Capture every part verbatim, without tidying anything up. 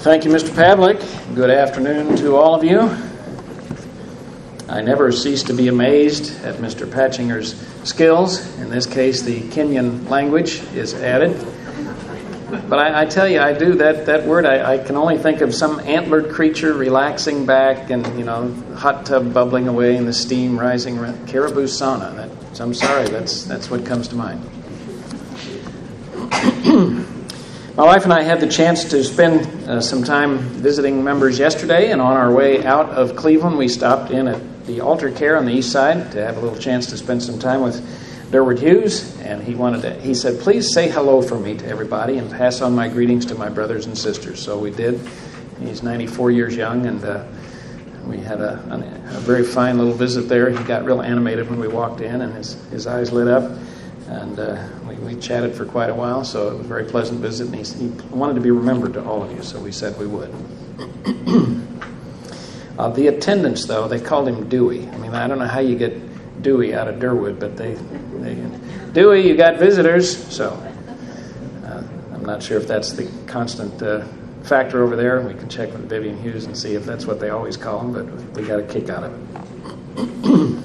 Thank you, Mister Pavlik. Good afternoon to all of you. I never cease to be amazed at Mister Patchinger's skills. In this case, the Kenyan language is added. But I, I tell you, I do, that, that word, I, I can only think of some antlered creature relaxing back and, you know, hot tub bubbling away and the steam rising around. Caribou sauna. That, I'm sorry, that's, that's what comes to mind. My wife and I had the chance to spend uh, some time visiting members yesterday, and on our way out of Cleveland, we stopped in at the Altar Care on the east side to have a little chance to spend some time with Durward Hughes, and he wanted to, he said, please say hello for me to everybody and pass on my greetings to my brothers and sisters. So we did. He's ninety-four years young, and uh, we had a, a, a very fine little visit there. He got real animated when we walked in, and his, his eyes lit up. And uh, we, we chatted for quite a while, so it was a very pleasant visit. And he, he wanted to be remembered to all of you, so we said we would. uh, the attendants, though, they called him Dewey. I mean, I don't know how you get Dewey out of Durwood, but they, they Dewey, you got visitors. So uh, I'm not sure if that's the constant uh, factor over there. We can check with Vivian Hughes and see if that's what they always call him, but we got a kick out of it.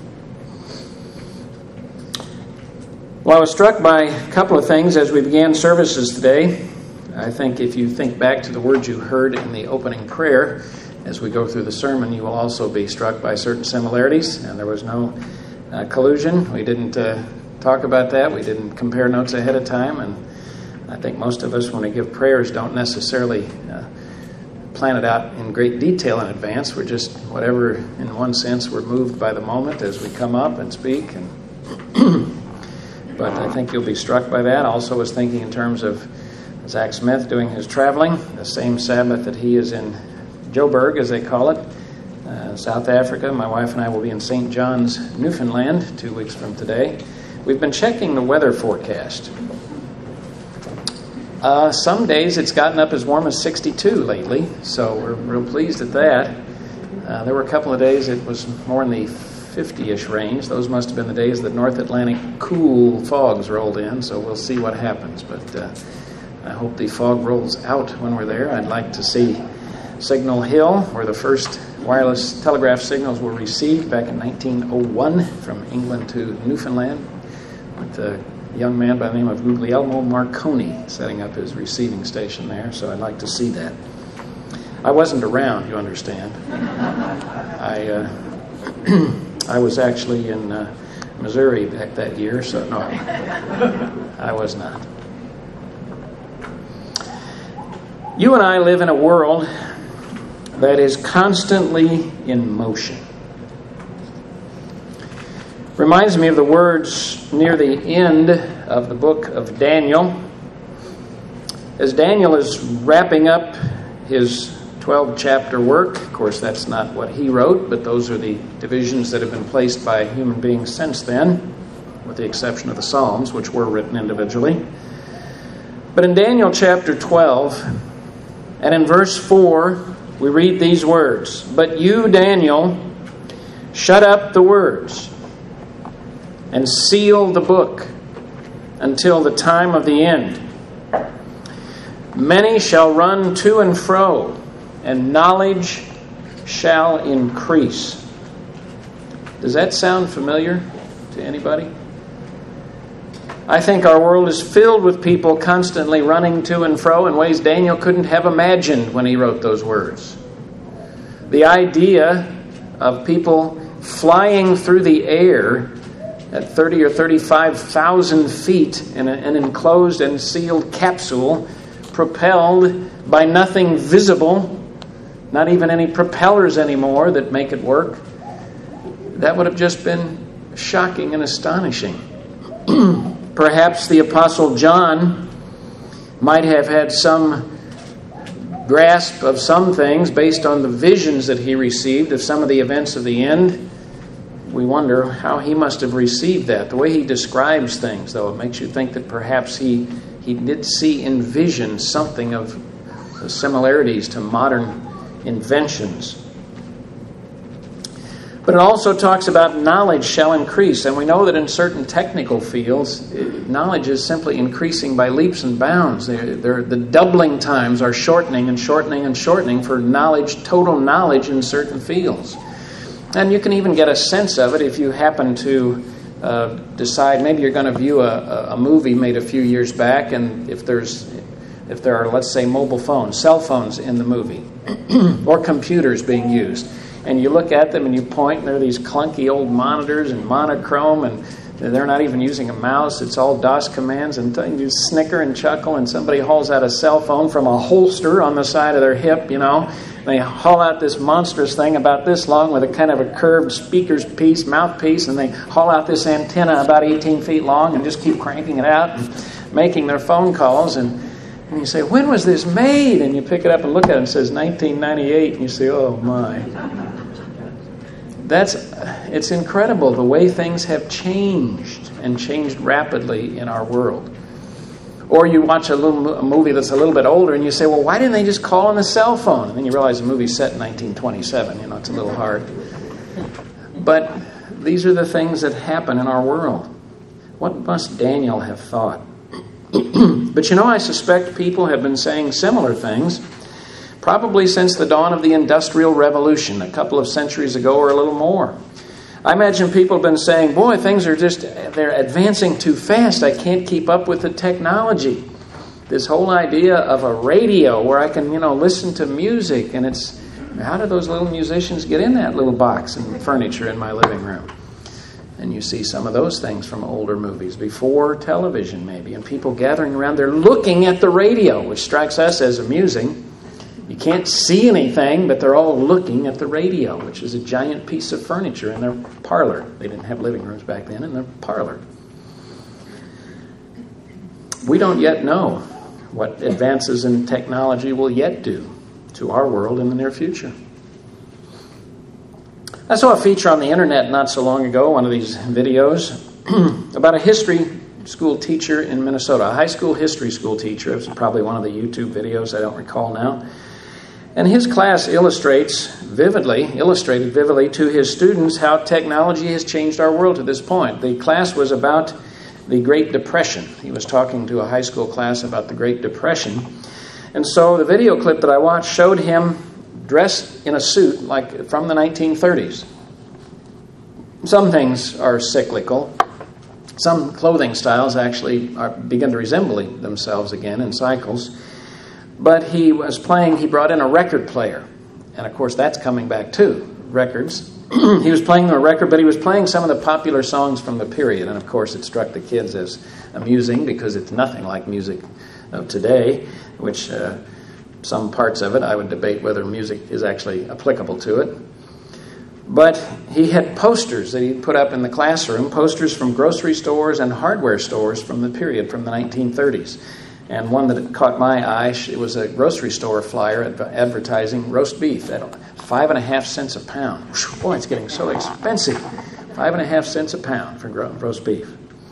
Well, I was struck by a couple of things as we began services today. I think if you think back to the words you heard in the opening prayer, as we go through the sermon, you will also be struck by certain similarities, and there was no uh, collusion. We didn't uh, talk about that. We didn't compare notes ahead of time, and I think most of us, when we give prayers, don't necessarily uh, plan it out in great detail in advance. We're just, whatever, in one sense, we're moved by the moment as we come up and speak, and but I think you'll be struck by that. Also was thinking in terms of Zach Smith doing his traveling, the same Sabbath that he is in Joburg, as they call it, uh, South Africa. My wife and I will be in Saint John's, Newfoundland, two weeks from today. We've been checking the weather forecast. Uh, some days it's gotten up as warm as sixty-two lately, so we're real pleased at that. Uh, there were a couple of days it was more in the fifty-ish range. Those must have been the days that North Atlantic cool fogs rolled in, so we'll see what happens. But uh, I hope the fog rolls out when we're there. I'd like to see Signal Hill, where the first wireless telegraph signals were received back in nineteen oh one from England to Newfoundland, with a young man by the name of Guglielmo Marconi setting up his receiving station there, so I'd like to see that. I wasn't around, you understand. I... Uh, I was actually in uh, Missouri back that year, so no, I was not. You and I live in a world that is constantly in motion. Reminds me of the words near the end of the book of Daniel. As Daniel is wrapping up his twelve-chapter work. Of course, that's not what he wrote, but those are the divisions that have been placed by human beings since then, with the exception of the Psalms, which were written individually. But in Daniel chapter twelve, and in verse four, we read these words, "But you, Daniel, shut up the words and seal the book until the time of the end. Many shall run to and fro, and knowledge shall increase." Does that sound familiar to anybody? I think our world is filled with people constantly running to and fro in ways Daniel couldn't have imagined when he wrote those words. The idea of people flying through the air at thirty or thirty-five thousand feet in an enclosed and sealed capsule, propelled by nothing visible, not even any propellers anymore that make it work, that would have just been shocking and astonishing. Perhaps the Apostle John might have had some grasp of some things based on the visions that he received of some of the events of the end. We wonder how he must have received that. The way he describes things, though, it makes you think that perhaps he, he did see in vision something of the similarities to modern inventions. But it also talks about knowledge shall increase. And we know that in certain technical fields, knowledge is simply increasing by leaps and bounds. They're, they're, the doubling times are shortening and shortening and shortening for knowledge, total knowledge in certain fields. And you can even get a sense of it if you happen to uh, decide, maybe you're going to view a, a movie made a few years back, and if there's if there are, let's say, mobile phones, cell phones in the movie, or computers being used, and you look at them and you point, and there are these clunky old monitors and monochrome, and they're not even using a mouse. It's all DOS commands, and you snicker and chuckle, and somebody hauls out a cell phone from a holster on the side of their hip, you know. They haul out this monstrous thing about this long with a kind of a curved speaker's piece, mouthpiece, and they haul out this antenna about eighteen feet long and just keep cranking it out and making their phone calls. And, and you say, when was this made? And you pick it up and look at it, and it says nineteen ninety-eight, and you say, oh my. That's, it's incredible the way things have changed and changed rapidly in our world. Or you watch a little a movie that's a little bit older and you say, well, why didn't they just call on the cell phone? And then you realize the movie's set in nineteen twenty-seven. You know, it's a little hard. But these are the things that happen in our world. What must Daniel have thought? But you know, I suspect people have been saying similar things probably since the dawn of the Industrial Revolution, a couple of centuries ago or a little more. I imagine people have been saying, boy, things are just, they're advancing too fast. I can't keep up with the technology. This whole idea of a radio where I can, you know, listen to music, and it's, how do those little musicians get in that little box and furniture in my living room? And you see some of those things from older movies, before television maybe, and people gathering around, they're looking at the radio, which strikes us as amusing. You can't see anything, but they're all looking at the radio, which is a giant piece of furniture in their parlor. They didn't have living rooms back then, in their parlor. We don't yet know what advances in technology will yet do to our world in the near future. I saw a feature on the internet not so long ago, one of these videos, about a history school teacher in Minnesota, a high school history school teacher. It was probably one of the YouTube videos, I don't recall now. And his class illustrates vividly, illustrated vividly to his students how technology has changed our world to this point. The class was about the Great Depression. He was talking to a high school class about the Great Depression. And so the video clip that I watched showed him dressed in a suit like from the nineteen thirties. Some things are cyclical. Some clothing styles actually are, begin to resemble themselves again in cycles. But he was playing, he brought in a record player. And of course that's coming back too, records. He was playing the record, but he was playing some of the popular songs from the period. And of course it struck the kids as amusing because it's nothing like music of today, which uh, some parts of it I would debate whether music is actually applicable to it. But he had posters that he put up in the classroom, posters from grocery stores and hardware stores from the period, from the nineteen thirties. And one that caught my eye, it was a grocery store flyer advertising roast beef at five and a half cents a pound. Boy, it's getting so expensive. Five and a half cents a pound for roast beef.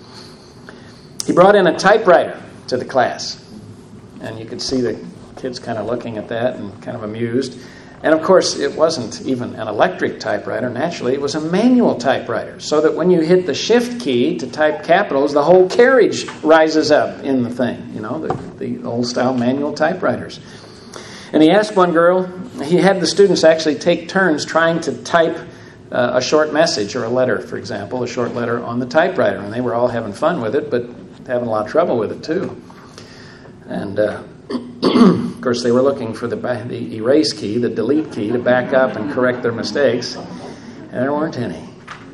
He brought in a typewriter to the class. And you could see the kids kind of looking at that and kind of amused. And of course, it wasn't even an electric typewriter. Naturally, it was a manual typewriter. So that when you hit the shift key to type capitals, the whole carriage rises up in the thing. You know, the, the old-style manual typewriters. And he asked one girl, he had the students actually take turns trying to type uh, a short message or a letter, for example, a short letter on the typewriter. And they were all having fun with it, but having a lot of trouble with it, too. And... Uh, Of course, they were looking for the, the erase key, the delete key, to back up and correct their mistakes, and there weren't any.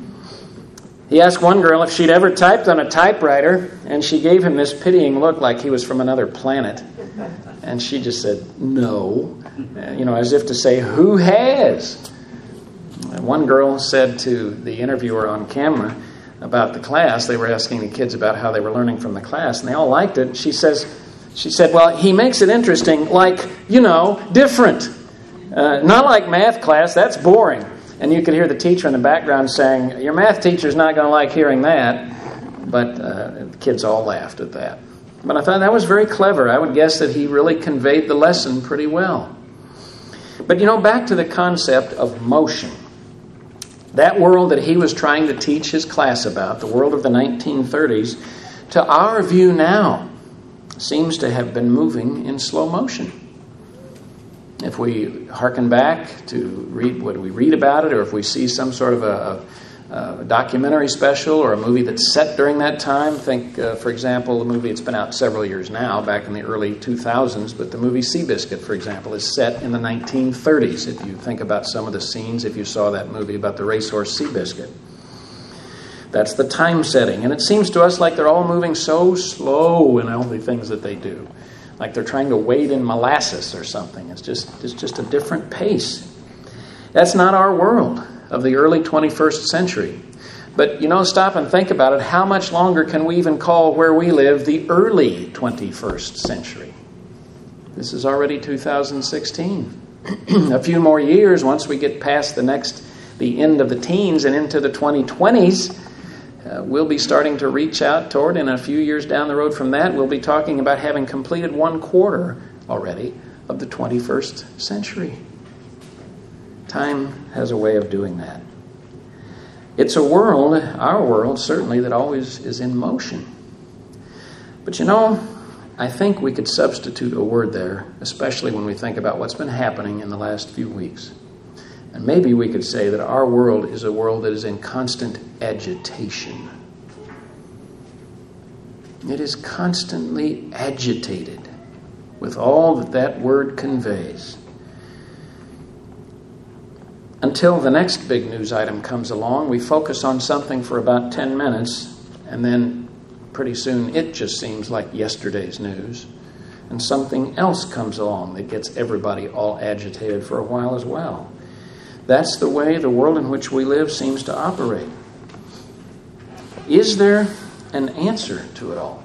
He asked one girl if she'd ever typed on a typewriter, and she gave him this pitying look like he was from another planet. And she just said, no, you know, as if to say, who has? And one girl said to the interviewer on camera about the class, they were asking the kids about how they were learning from the class, and they all liked it. She says, She said, well, he makes it interesting, like, you know, different. Uh, not like math class, that's boring. And you could hear the teacher in the background saying, your math teacher's not going to like hearing that. But uh, the kids all laughed at that. But I thought that was very clever. I would guess that he really conveyed the lesson pretty well. But, you know, back to the concept of motion. That world that he was trying to teach his class about, the world of the nineteen thirties, to our view now, seems to have been moving in slow motion. If we hearken back to read what we read about it, or if we see some sort of a, a, a documentary special or a movie that's set during that time, think, uh, for example, the movie, it's been out several years now, back in the early two thousands, but the movie Seabiscuit, for example, is set in the nineteen thirties. If you think about some of the scenes, if you saw that movie about the racehorse Seabiscuit. That's the time setting. And it seems to us like they're all moving so slow in all the things that they do. Like they're trying to wade in molasses or something. It's just, it's just a different pace. That's not our world of the early twenty-first century. But, you know, stop and think about it. How much longer can we even call where we live the early twenty-first century? This is already two thousand sixteen. A few more years, once we get past the next, the end of the teens and into the twenty twenties, Uh, we'll be starting to reach out toward, and a few years down the road from that, we'll be talking about having completed one quarter already of the twenty-first century. Time has a way of doing that. It's a world, our world certainly, that always is in motion. But you know, I think we could substitute a word there, especially when we think about what's been happening in the last few weeks. And maybe we could say that our world is a world that is in constant agitation. It is constantly agitated with all that that word conveys. Until the next big news item comes along, we focus on something for about ten minutes, and then pretty soon it just seems like yesterday's news. And something else comes along that gets everybody all agitated for a while as well. That's the way the world in which we live seems to operate. Is there an answer to it all?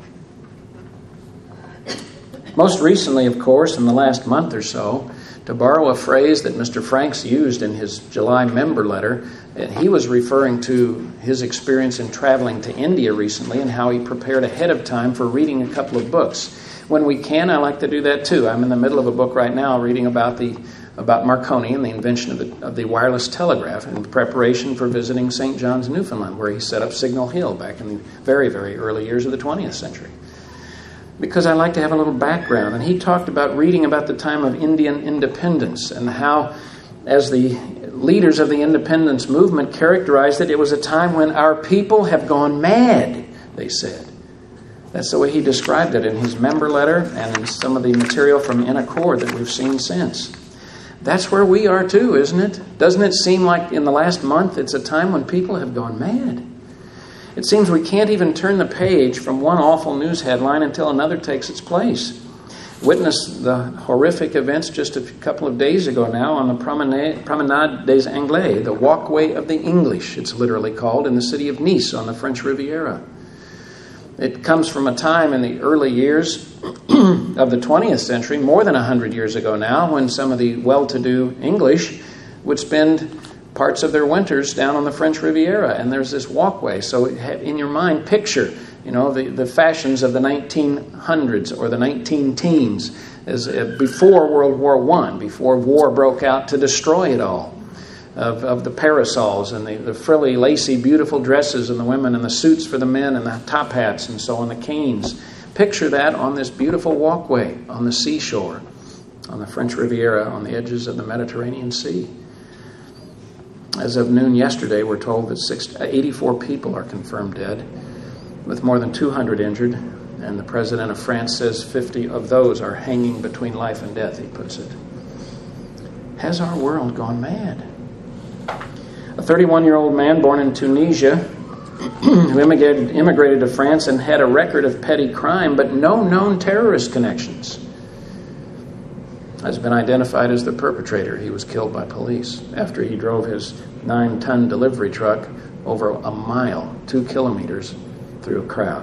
Most recently, of course, in the last month or so, to borrow a phrase that Mister Franks used in his July member letter, he was referring to his experience in traveling to India recently and how he prepared ahead of time for reading a couple of books. When we can, I like to do that too. I'm in the middle of a book right now reading about the about Marconi and the invention of the, of the wireless telegraph in preparation for visiting Saint John's, Newfoundland, where he set up Signal Hill back in the very, very early years of the twentieth century. Because I like to have a little background. And he talked about reading about the time of Indian independence and how, as the leaders of the independence movement characterized it, it was a time when our people have gone mad, they said. That's the way he described it in his member letter and in some of the material from In Accord that we've seen since. That's where we are too, isn't it? Doesn't it seem like in the last month it's a time when people have gone mad? It seems we can't even turn the page from one awful news headline until another takes its place. Witness the horrific events just a couple of days ago now on the Promenade, Promenade des Anglais, the Walkway of the English, it's literally called, in the city of Nice on the French Riviera. It comes from a time in the early years of the twentieth century, more than one hundred years ago now, when some of the well-to-do English would spend parts of their winters down on the French Riviera, and there's this walkway. So in your mind, picture, you know, the, the fashions of the nineteen hundreds or the nineteen teens, as uh, before World War One, before war broke out to destroy it all. Of, of the parasols and the, the frilly, lacy, beautiful dresses and the women and the suits for the men and the top hats and so on, the canes. Picture that on this beautiful walkway on the seashore, on the French Riviera, on the edges of the Mediterranean Sea. As of noon yesterday, we're told that six, eighty-four people are confirmed dead, with more than two hundred injured, and the president of France says fifty of those are hanging between life and death, he puts it. Has our world gone mad? A thirty-one-year-old man born in Tunisia who immigrated, immigrated to France and had a record of petty crime, but no known terrorist connections, has been identified as the perpetrator. He was killed by police after he drove his nine-ton delivery truck over a mile, two kilometers, through a crowd.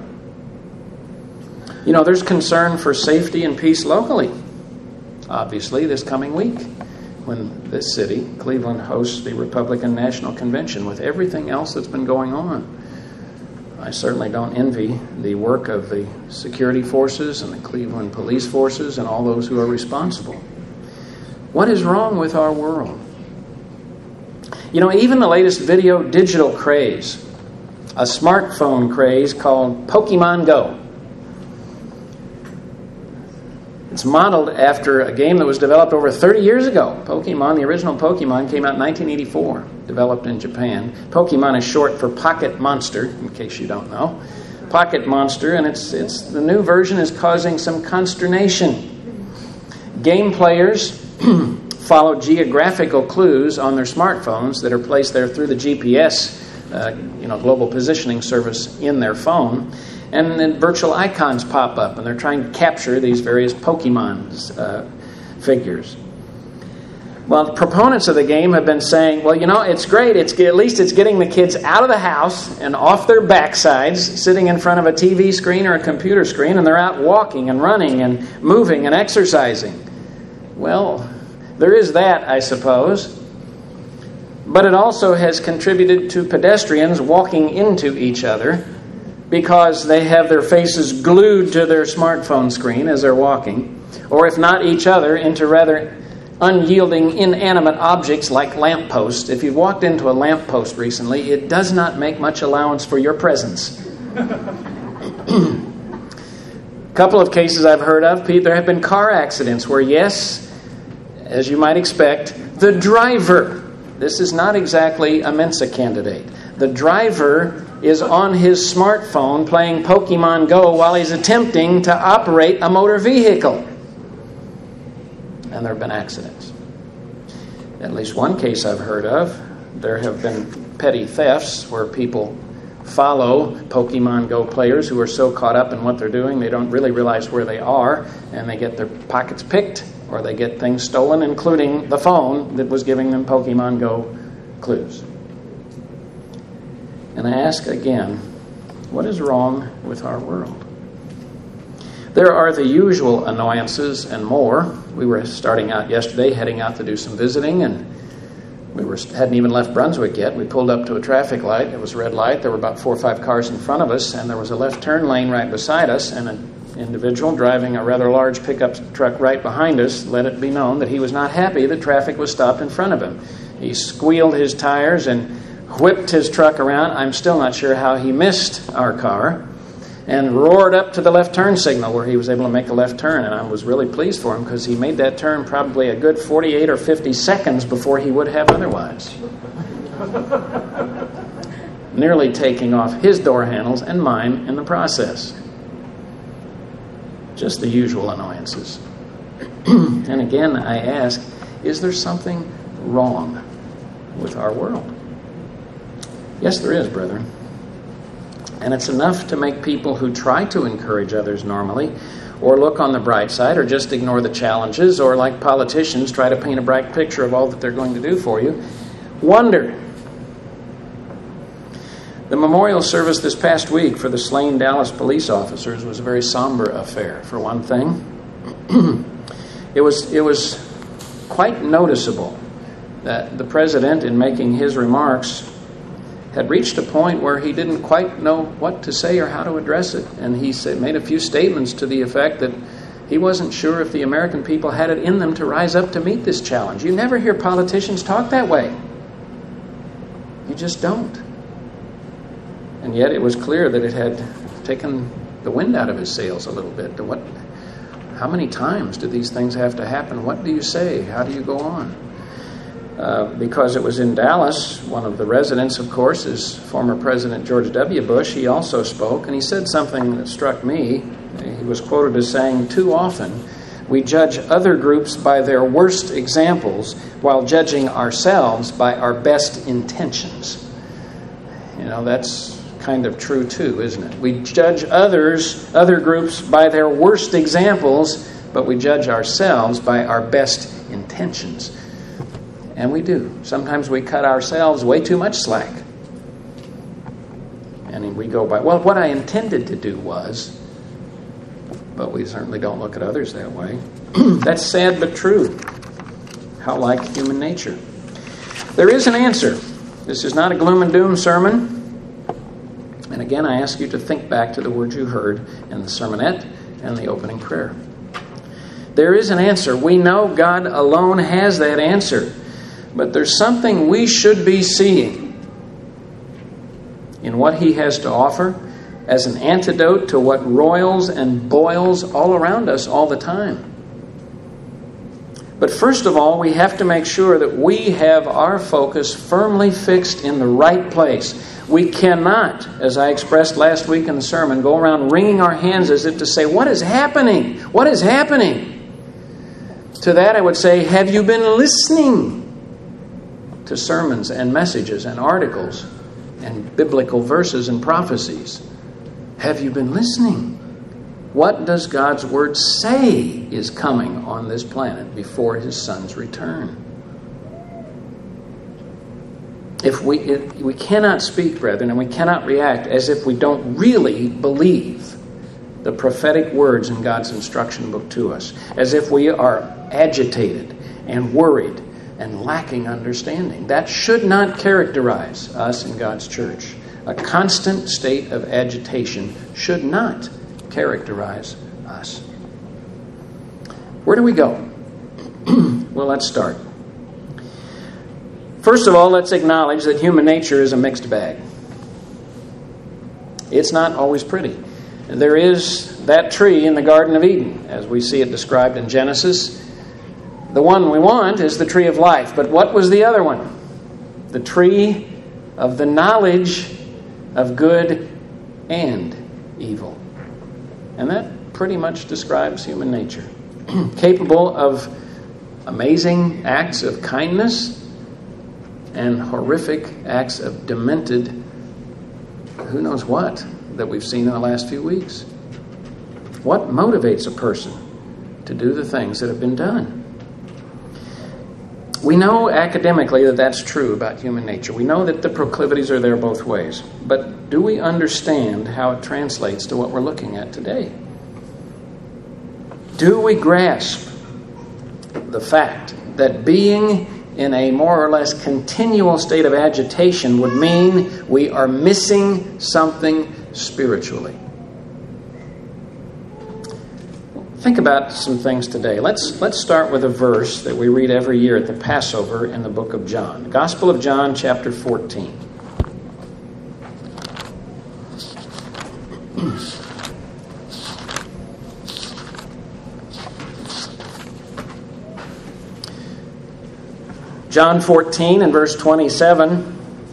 You know, there's concern for safety and peace locally. Obviously, this coming week, when this city, Cleveland, hosts the Republican National Convention with everything else that's been going on. I certainly don't envy the work of the security forces and the Cleveland police forces and all those who are responsible. What is wrong with our world? You know, even the latest video digital craze, a smartphone craze called Pokemon Go. It's modeled after a game that was developed over thirty years ago. Pokemon, the original Pokemon, came out in nineteen eighty-four, developed in Japan. Pokemon is short for Pocket Monster, in case you don't know. Pocket Monster, and it's it's the new version is causing some consternation. Game players follow geographical clues on their smartphones that are placed there through the G P S, uh, you know, global positioning service in their phone. And then virtual icons pop up, and they're trying to capture these various Pokemon uh, figures. Well, the proponents of the game have been saying, well, you know, it's great. It's at least it's getting the kids out of the house and off their backsides, sitting in front of a T V screen or a computer screen, and they're out walking and running and moving and exercising. Well, there is that, I suppose. But it also has contributed to pedestrians walking into each other, because they have their faces glued to their smartphone screen as they're walking, or if not each other, into rather unyielding inanimate objects like lampposts. If you've walked into a lamppost recently, it does not make much allowance for your presence. A couple of cases I've heard of, Pete, there have been car accidents where, yes, as you might expect, the driver, this is not exactly a Mensa candidate, the driver is on his smartphone playing Pokemon Go while he's attempting to operate a motor vehicle. And there have been accidents. At least one case I've heard of, there have been petty thefts where people follow Pokemon Go players who are so caught up in what they're doing they don't really realize where they are, and they get their pockets picked or they get things stolen, including the phone that was giving them Pokemon Go clues. And I ask again, what is wrong with our world? There are the usual annoyances and more. We were starting out yesterday, heading out to do some visiting, and we were hadn't even left Brunswick yet. We pulled up to a traffic light. It was a red light. There were about four or five cars in front of us, and there was a left turn lane right beside us, and an individual driving a rather large pickup truck right behind us let it be known that he was not happy that traffic was stopped in front of him. He squealed his tires and whipped his truck around. I'm still not sure how he missed our car, and roared up to the left turn signal where he was able to make a left turn. And I was really pleased for him because he made that turn probably a good forty-eight or fifty seconds before he would have otherwise. Nearly taking off his door handles and mine in the process. Just the usual annoyances. And again, I ask, is there something wrong with our world? Yes, there is, brethren. And it's enough to make people who try to encourage others normally, or look on the bright side, or just ignore the challenges, or like politicians try to paint a bright picture of all that they're going to do for you, wonder. The memorial service this past week for the slain Dallas police officers was a very somber affair, for one thing. it was it was quite noticeable that the president, in making his remarks, had reached a point where he didn't quite know what to say or how to address it. And he said, made a few statements to the effect that he wasn't sure if the American people had it in them to rise up to meet this challenge. You never hear politicians talk that way. You just don't. And yet it was clear that it had taken the wind out of his sails a little bit. What, how many times do these things have to happen? What do you say? How do you go on? Uh, because it was in Dallas, one of the residents, of course, is former President George W. Bush. He also spoke, and he said something that struck me. He was quoted as saying, "Too often we judge other groups by their worst examples while judging ourselves by our best intentions." You know, that's kind of true too, isn't it? We judge others, other groups by their worst examples, but we judge ourselves by our best intentions. And we do. Sometimes we cut ourselves way too much slack. And we go by, well, what I intended to do was, but we certainly don't look at others that way. That's sad but true. How like human nature. There is an answer. This is not a gloom and doom sermon. And again, I ask you to think back to the words you heard in the sermonette and the opening prayer. There is an answer. We know God alone has that answer. But there's something we should be seeing in what he has to offer as an antidote to what roils and boils all around us all the time. But first of all, we have to make sure that we have our focus firmly fixed in the right place. We cannot, as I expressed last week in the sermon, go around wringing our hands as if to say, what is happening? What is happening? To that I would say, have you been listening to sermons and messages and articles and biblical verses and prophecies? Have you been listening? What does God's Word say is coming on this planet before His Son's return? If we if we cannot speak, brethren, and we cannot react as if we don't really believe the prophetic words in God's instruction book to us, as if we are agitated and worried and lacking understanding. That should not characterize us in God's church. A constant state of agitation should not characterize us. Where do we go? Well, let's start. First of all, let's acknowledge that human nature is a mixed bag. It's not always pretty. There is that tree in the Garden of Eden, as we see it described in Genesis. The one we want is the tree of life. But what was the other one? The tree of the knowledge of good and evil. And that pretty much describes human nature. Capable of amazing acts of kindness and horrific acts of demented, who knows what, that we've seen in the last few weeks. What motivates a person to do the things that have been done? We know academically that that's true about human nature. We know that the proclivities are there both ways. But do we understand how it translates to what we're looking at today? Do we grasp the fact that being in a more or less continual state of agitation would mean we are missing something spiritually? Think about some things today. Let's let's start with a verse that we read every year at the Passover in the book of John. Gospel of John, chapter fourteen. John fourteen and verse twenty-seven.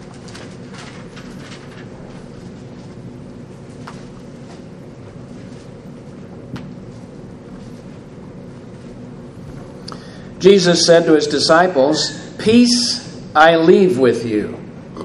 Jesus said to his disciples, "Peace I leave with you.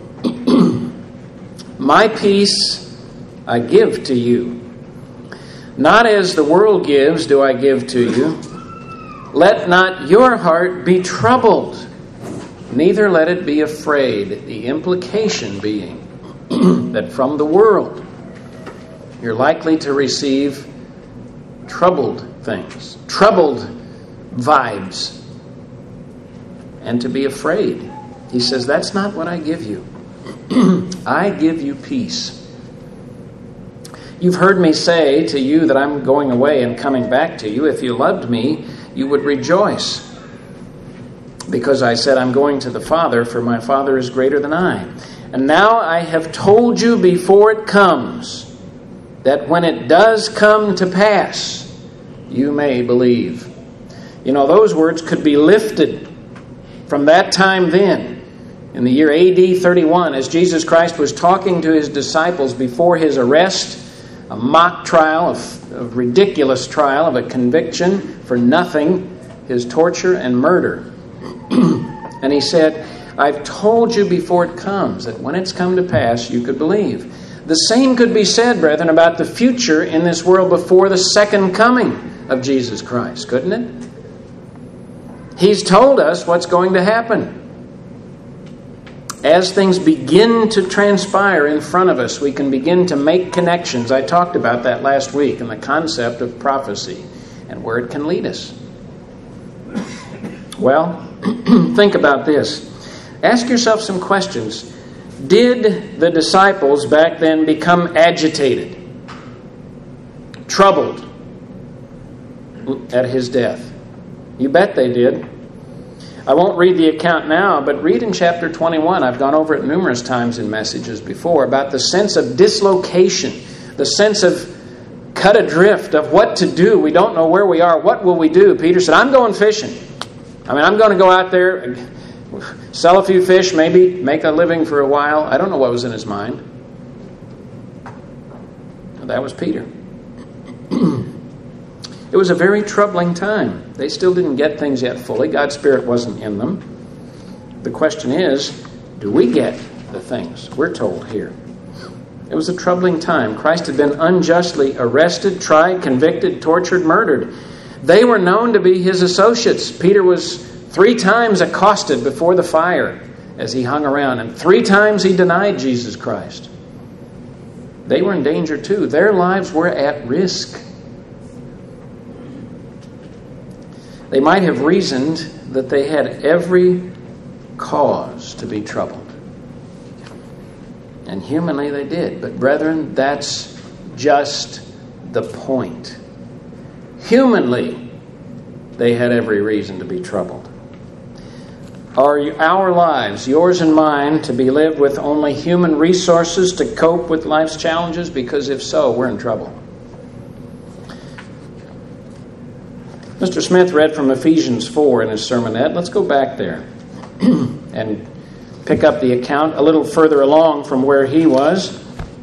My peace I give to you. Not as the world gives do I give to you. Let not your heart be troubled, neither let it be afraid." The implication being that from the world you're likely to receive troubled things, troubled vibes, and to be afraid. He says, that's not what I give you. I give you peace. You've heard me say to you that I'm going away and coming back to you. If you loved me, you would rejoice, because I said I'm going to the Father, for my Father is greater than I. And now I have told you before it comes, that when it does come to pass, you may believe. You know, those words could be lifted from that time then, in the year A D thirty-one, as Jesus Christ was talking to his disciples before his arrest, a mock trial, a ridiculous trial of a conviction for nothing, his torture and murder. And he said, I've told you before it comes, that when it's come to pass, you could believe. The same could be said, brethren, about the future in this world before the second coming of Jesus Christ, couldn't it? He's told us what's going to happen. As things begin to transpire in front of us, we can begin to make connections. I talked about that last week in the concept of prophecy and where it can lead us. Well, think about this. Ask yourself some questions. Did the disciples back then become agitated, troubled at his death? You bet they did. I won't read the account now, but read in chapter twenty-one. I've gone over it numerous times in messages before about the sense of dislocation, the sense of cut adrift of what to do. We don't know where we are. What will we do? Peter said, I'm going fishing. I mean, I'm going to go out there, sell a few fish, maybe make a living for a while. I don't know what was in his mind. That was Peter. It was a very troubling time. They still didn't get things yet fully. God's Spirit wasn't in them. The question is, do we get the things we're told here? It was a troubling time. Christ had been unjustly arrested, tried, convicted, tortured, murdered. They were known to be his associates. Peter was three times accosted before the fire as he hung around, and three times he denied Jesus Christ. They were in danger too. Their lives were at risk. They might have reasoned that they had every cause to be troubled. And humanly they did. But brethren, that's just the point. Humanly, they had every reason to be troubled. Are our lives, yours and mine, to be lived with only human resources to cope with life's challenges? Because if so, we're in trouble. Mister Smith read from Ephesians four in his sermonette. Let's go back there and pick up the account a little further along from where he was.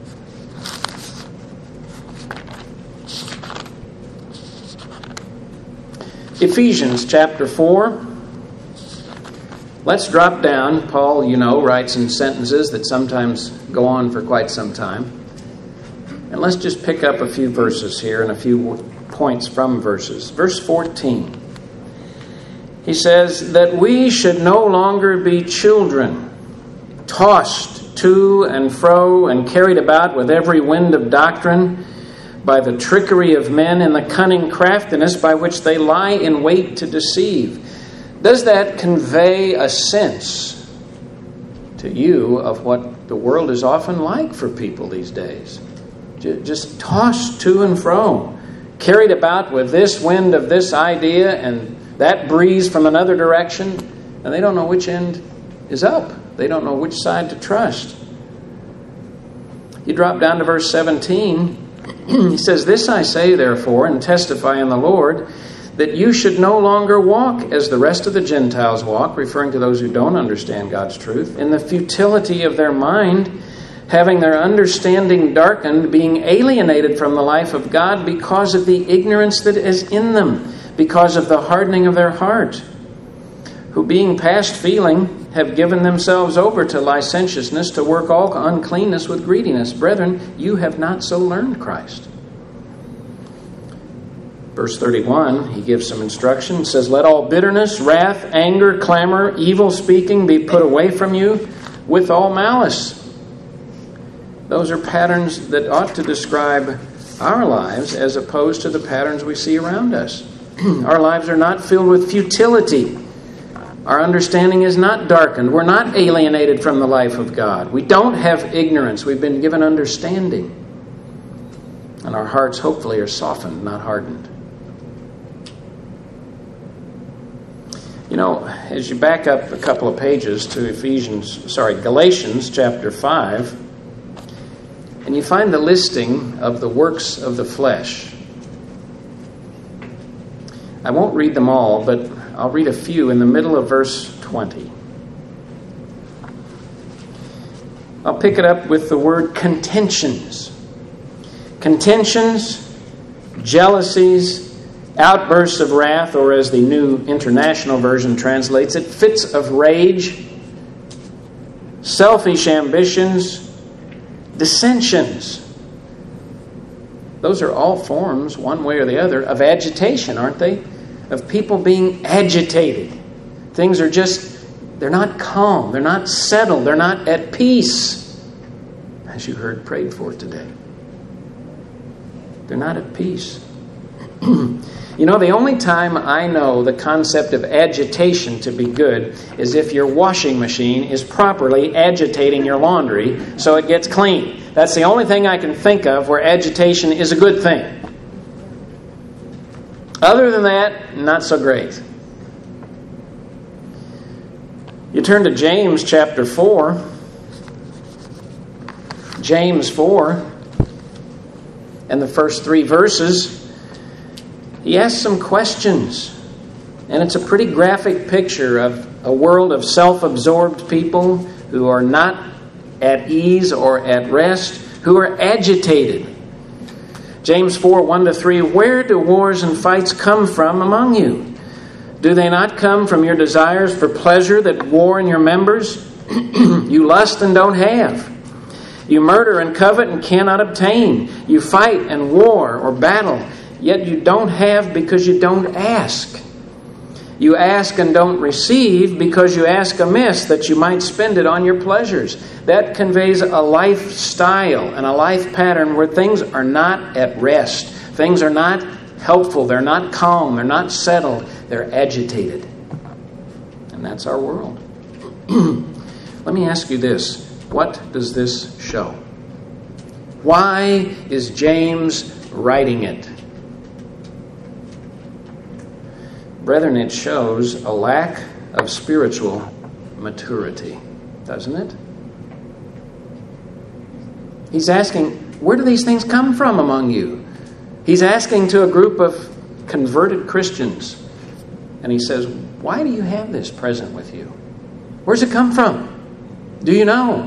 Ephesians chapter four. Let's drop down. Paul, you know, writes in sentences that sometimes go on for quite some time. And let's just pick up a few verses here and a few points from verses. Verse fourteen. He says that we should no longer be children, tossed to and fro and carried about with every wind of doctrine by the trickery of men and the cunning craftiness by which they lie in wait to deceive. Does that convey a sense to you of what the world is often like for people these days? Just tossed to and fro, carried about with this wind of this idea and that breeze from another direction, and they don't know which end is up. They don't know which side to trust. You drop down to verse seventeen. He says, "This I say, therefore, and testify in the Lord, that you should no longer walk as the rest of the Gentiles walk," referring to those who don't understand God's truth, "in the futility of their mind, having their understanding darkened, being alienated from the life of God because of the ignorance that is in them, because of the hardening of their heart, who being past feeling have given themselves over to licentiousness, to work all uncleanness with greediness. Brethren, you have not so learned Christ." Verse thirty-one, he gives some instruction. It says, "Let all bitterness, wrath, anger, clamor, evil speaking be put away from you with all malice." Those are patterns that ought to describe our lives as opposed to the patterns we see around us. Our lives are not filled with futility. Our understanding is not darkened. We're not alienated from the life of God. We don't have ignorance. We've been given understanding. And our hearts, hopefully, are softened, not hardened. You know, as you back up a couple of pages to Ephesians, sorry, Galatians chapter five, and you find the listing of the works of the flesh. I won't read them all, but I'll read a few in the middle of verse twenty. I'll pick it up with the word contentions. Contentions, jealousies, outbursts of wrath, or as the New International Version translates it, fits of rage, selfish ambitions, dissensions. Those are all forms, one way or the other, of agitation, aren't they? Of people being agitated. Things are just, they're not calm, they're not settled, they're not at peace, as you heard prayed for today. They're not at peace. You know, the only time I know the concept of agitation to be good is if your washing machine is properly agitating your laundry so it gets clean. That's the only thing I can think of where agitation is a good thing. Other than that, not so great. You turn to James chapter four. James four, and the first three verses, he asks some questions. And it's a pretty graphic picture of a world of self-absorbed people who are not at ease or at rest, who are agitated. James four, one to three, where do wars and fights come from among you? Do they not come from your desires for pleasure that war in your members? You lust and don't have. You murder and covet and cannot obtain. You fight and war or battle, yet you don't have because you don't ask. You ask and don't receive because you ask amiss that you might spend it on your pleasures. That conveys a lifestyle and a life pattern where things are not at rest. Things are not helpful. They're not calm. They're not settled. They're agitated. And that's our world. Let me ask you this. What does this show? Why is James writing it? Brethren, it shows a lack of spiritual maturity, doesn't it? He's asking, where do these things come from among you? He's asking to a group of converted Christians. And he says, why do you have this present with you? Where's it come from? Do you know?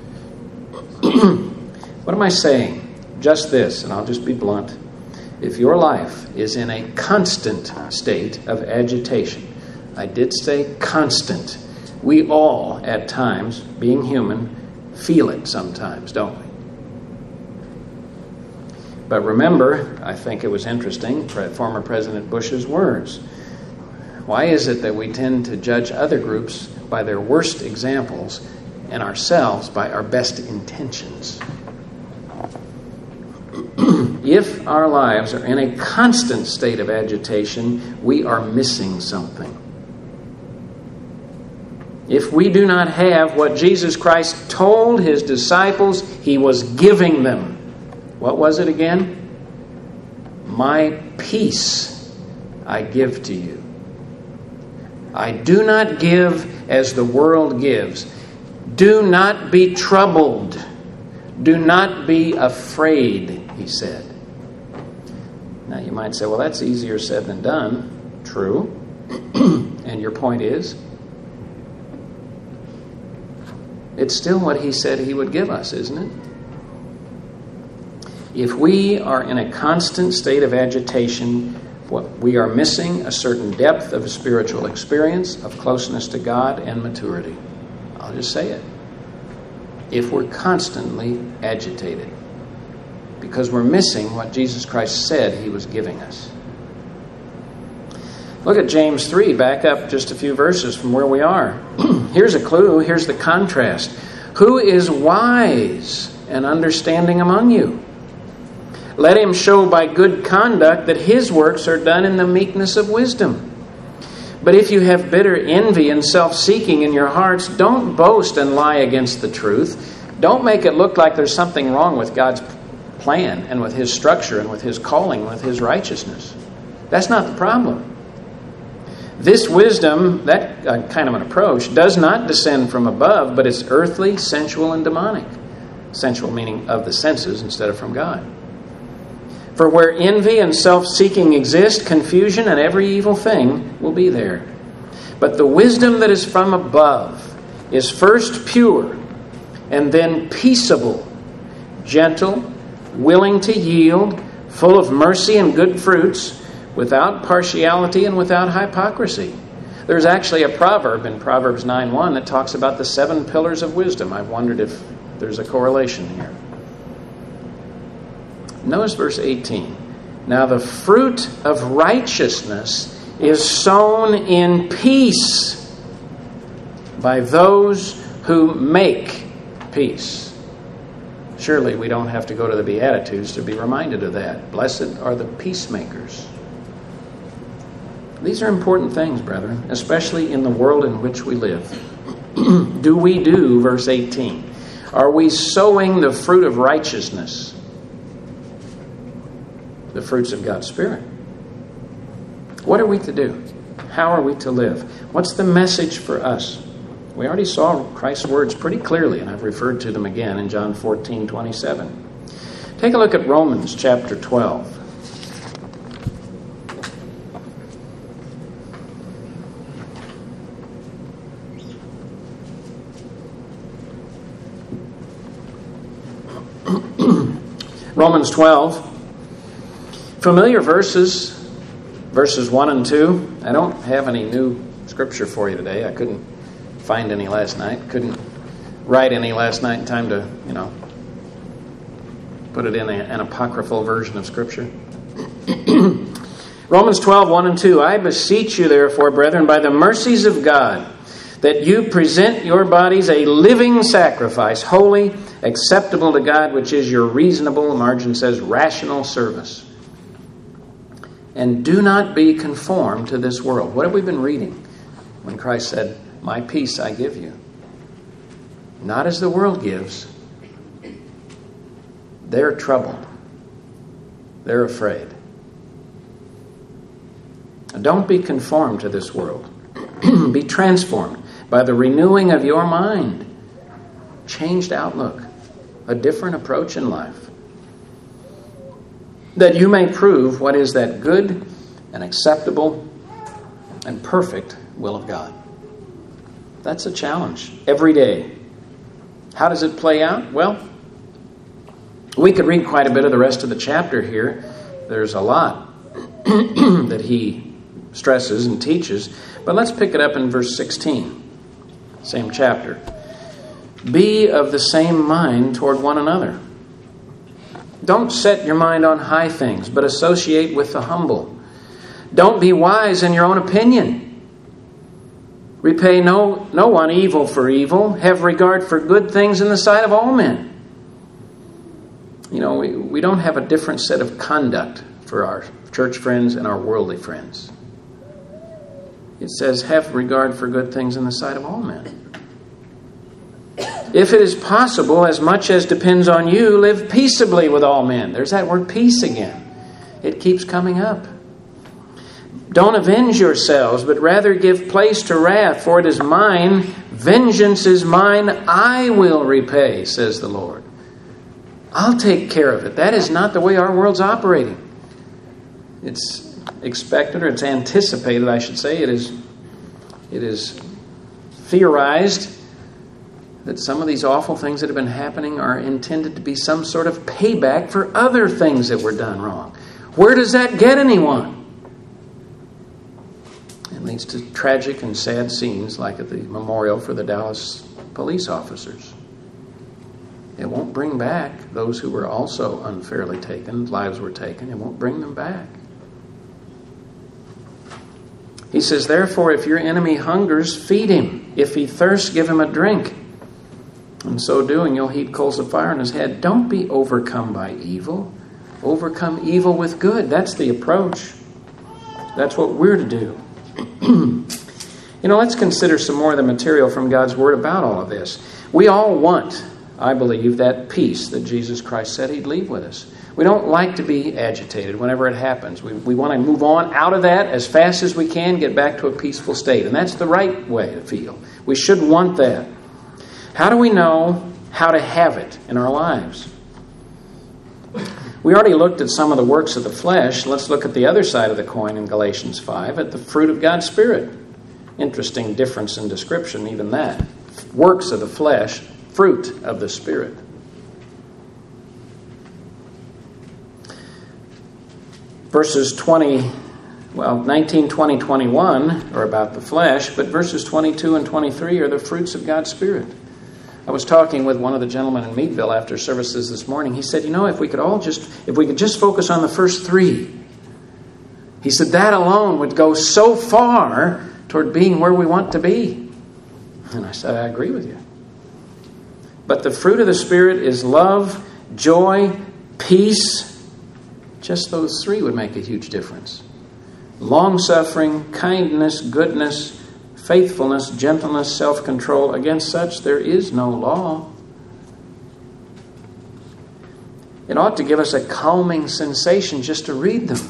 What am I saying? Just this, and I'll just be blunt. If your life is in a constant state of agitation, I did say constant. We all, at times, being human, feel it sometimes, don't we? But remember, I think it was interesting, former President Bush's words. Why is it that we tend to judge other groups by their worst examples and ourselves by our best intentions? If our lives are in a constant state of agitation, we are missing something. If we do not have what Jesus Christ told his disciples he was giving them, what was it again? My peace I give to you. I do not give as the world gives. Do not be troubled. Do not be afraid, he said. Now you might say, well, that's easier said than done. True. And your point is? It's still what he said he would give us, isn't it? If we are in a constant state of agitation, what we are missing a certain depth of spiritual experience, of closeness to God and maturity. I'll just say it. If we're constantly agitated, because we're missing what Jesus Christ said he was giving us. Look at James three, back up just a few verses from where we are. Here's a clue, here's the contrast. Who is wise and understanding among you? Let him show by good conduct that his works are done in the meekness of wisdom. But if you have bitter envy and self-seeking in your hearts, don't boast and lie against the truth. Don't make it look like there's something wrong with God's plan and with his structure and with his calling and with his righteousness. That's not the problem. This wisdom, that uh, kind of an approach, does not descend from above, but it's earthly, sensual, and demonic. Sensual meaning of the senses instead of from God. For where envy and self-seeking exist, confusion and every evil thing will be there. But the wisdom that is from above is first pure, and then peaceable, gentle, willing to yield, full of mercy and good fruits, without partiality and without hypocrisy. There's actually a proverb in Proverbs nine one that talks about the seven pillars of wisdom. I've wondered if there's a correlation here. Notice verse eighteen. Now the fruit of righteousness is sown in peace by those who make peace. Surely we don't have to go to the Beatitudes to be reminded of that. Blessed are the peacemakers. These are important things, brethren, especially in the world in which we live. Do we do, verse eighteen, are we sowing the fruit of righteousness? The fruits of God's Spirit. What are we to do? How are we to live? What's the message for us? We already saw Christ's words pretty clearly, and I've referred to them again in John fourteen twenty-seven. Take a look at Romans chapter twelve. Romans twelve. Familiar verses, verses one and two. I don't have any new scripture for you today. I couldn't find any last night. Couldn't write any last night in time to, you know, put it in a, an apocryphal version of Scripture. Romans twelve, one and two. I beseech you, therefore, brethren, by the mercies of God, that you present your bodies a living sacrifice, holy, acceptable to God, which is your reasonable, the margin says, rational service. And do not be conformed to this world. What have we been reading when Christ said, my peace I give you? Not as the world gives. They're troubled. They're afraid. Don't be conformed to this world. Be transformed by the renewing of your mind. Changed outlook. A different approach in life. That you may prove what is that good and acceptable and perfect will of God. That's a challenge every day. How does it play out? Well, we could read quite a bit of the rest of the chapter here. There's a lot that he stresses and teaches. But let's pick it up in verse sixteen. Same chapter. Be of the same mind toward one another. Don't set your mind on high things, but associate with the humble. Don't be wise in your own opinion. Repay no, no one evil for evil. Have regard for good things in the sight of all men. You know, we, we don't have a different set of conduct for our church friends and our worldly friends. It says, have regard for good things in the sight of all men. If it is possible, as much as depends on you, live peaceably with all men. There's that word peace again. It keeps coming up. Don't avenge yourselves, but rather give place to wrath, for it is mine. Vengeance is mine. I will repay, says the Lord. I'll take care of it. That is not the way our world's operating. It's expected, or it's anticipated, I should say. It is, it is theorized that some of these awful things that have been happening are intended to be some sort of payback for other things that were done wrong. Where does that get anyone? It leads to tragic and sad scenes like at the memorial for the Dallas police officers. It won't bring back those who were also unfairly taken, lives were taken. It won't bring them back. He says, therefore, if your enemy hungers, feed him. If he thirsts, give him a drink. In so doing, you'll heap coals of fire on his head. Don't be overcome by evil. Overcome evil with good. That's the approach. That's what we're to do. You know, let's consider some more of the material from God's Word about all of this. We all want, I believe, that peace that Jesus Christ said He'd leave with us. We don't like to be agitated whenever it happens. We, we want to move on out of that as fast as we can, get back to a peaceful state. And that's the right way to feel. We should want that. How do we know how to have it in our lives? We already looked at some of the works of the flesh. Let's look at the other side of the coin in Galatians five, at the fruit of God's Spirit. Interesting difference in description, even that. Works of the flesh, fruit of the Spirit. Verses twenty, well, nineteen, twenty, twenty-one are about the flesh, but verses twenty-two and twenty-three are the fruits of God's Spirit. I was talking with one of the gentlemen in Meadville after services this morning. He said, you know, if we could all just, if we could just focus on the first three, he said that alone would go so far toward being where we want to be. And I said, I agree with you. But the fruit of the Spirit is love, joy, peace. Just those three would make a huge difference. Long-suffering, kindness, goodness, faithfulness, gentleness, self-control. Against such there is no law. It ought to give us a calming sensation just to read them.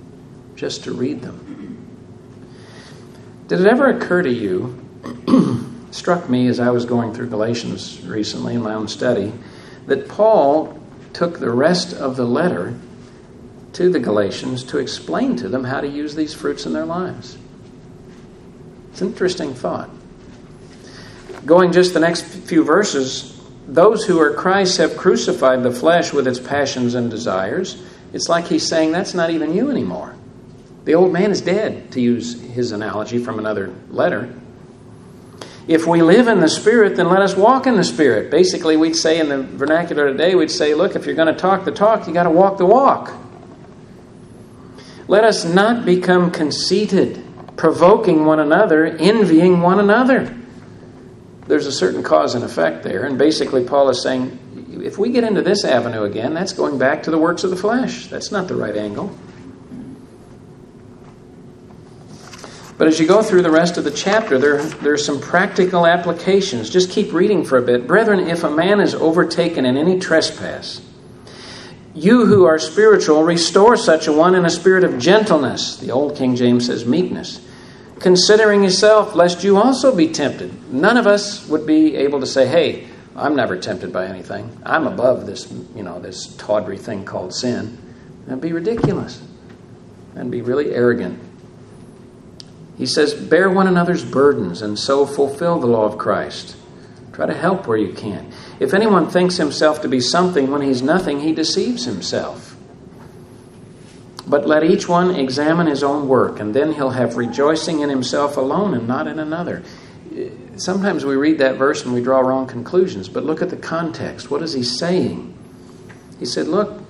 Just to read them. Did it ever occur to you struck me as I was going through Galatians recently in my own study that Paul took the rest of the letter to the Galatians to explain to them how to use these fruits in their lives. It's an interesting thought. Going just the next few verses, those who are Christ have crucified the flesh with its passions and desires. It's like he's saying that's not even you anymore. The old man is dead, to use his analogy from another letter. If we live in the Spirit, then let us walk in the Spirit. Basically, we'd say in the vernacular today, we'd say, look, if you're going to talk the talk, you got to walk the walk. Let us not become conceited, provoking one another, envying one another. There's a certain cause and effect there. And basically, Paul is saying, if we get into this avenue again, that's going back to the works of the flesh. That's not the right angle. But as you go through the rest of the chapter, there, there are some practical applications. Just keep reading for a bit. Brethren, if a man is overtaken in any trespass, you who are spiritual, restore such a one in a spirit of gentleness. The old King James says meekness. Considering yourself, lest you also be tempted. None of us would be able to say, hey, I'm never tempted by anything. I'm above this, you know, this tawdry thing called sin. That'd be ridiculous. That'd be really arrogant. He says, bear one another's burdens and so fulfill the law of Christ. Try to help where you can. If anyone thinks himself to be something when he's nothing, he deceives himself. But let each one examine his own work, and then he'll have rejoicing in himself alone and not in another. Sometimes we read that verse and we draw wrong conclusions, but look at the context. What is he saying? He said, look,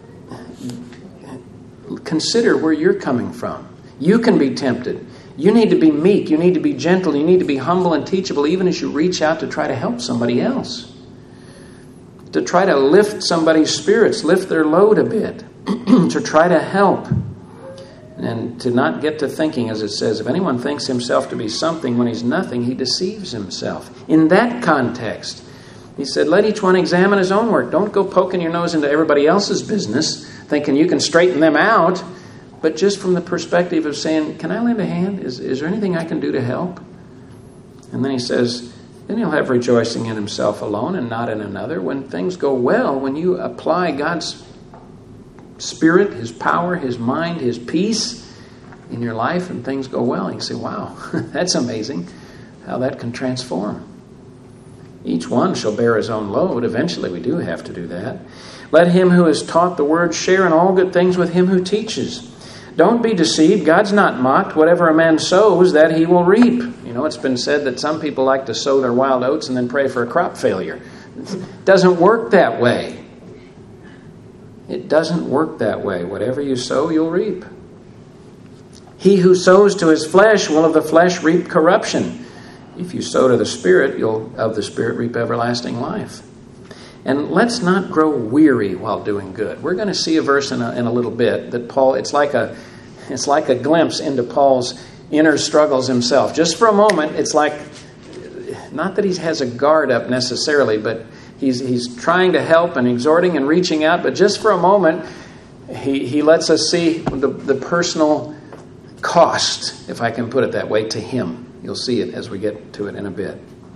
consider where you're coming from. You can be tempted. You need to be meek. You need to be gentle. You need to be humble and teachable even as you reach out to try to help somebody else. To try to lift somebody's spirits, lift their load a bit. To try to help. And to not get to thinking, as it says, if anyone thinks himself to be something when he's nothing, he deceives himself. In that context, he said, let each one examine his own work. Don't go poking your nose into everybody else's business, thinking you can straighten them out. But just from the perspective of saying, can I lend a hand? Is, is there anything I can do to help? And then he says, then he'll have rejoicing in himself alone and not in another. When things go well, when you apply God's Spirit, His power, His mind, His peace in your life and things go well, you can say, wow, that's amazing how that can transform. Each one shall bear his own load. Eventually we do have to do that. Let him who is taught the word share in all good things with him who teaches. Don't be deceived. God's not mocked. Whatever a man sows, that he will reap. You know, it's been said that some people like to sow their wild oats and then pray for a crop failure. It doesn't work that way. It doesn't work that way. Whatever you sow, you'll reap. He who sows to his flesh will of the flesh reap corruption. If you sow to the Spirit, you'll of the Spirit reap everlasting life. And let's not grow weary while doing good. We're going to see a verse in a, in a little bit that Paul, it's like a it's like a glimpse into Paul's inner struggles himself. Just for a moment, it's like, not that he has a guard up necessarily, but he's he's trying to help and exhorting and reaching out. But just for a moment, he, he lets us see the, the personal cost, if I can put it that way, to him. You'll see it as we get to it in a bit.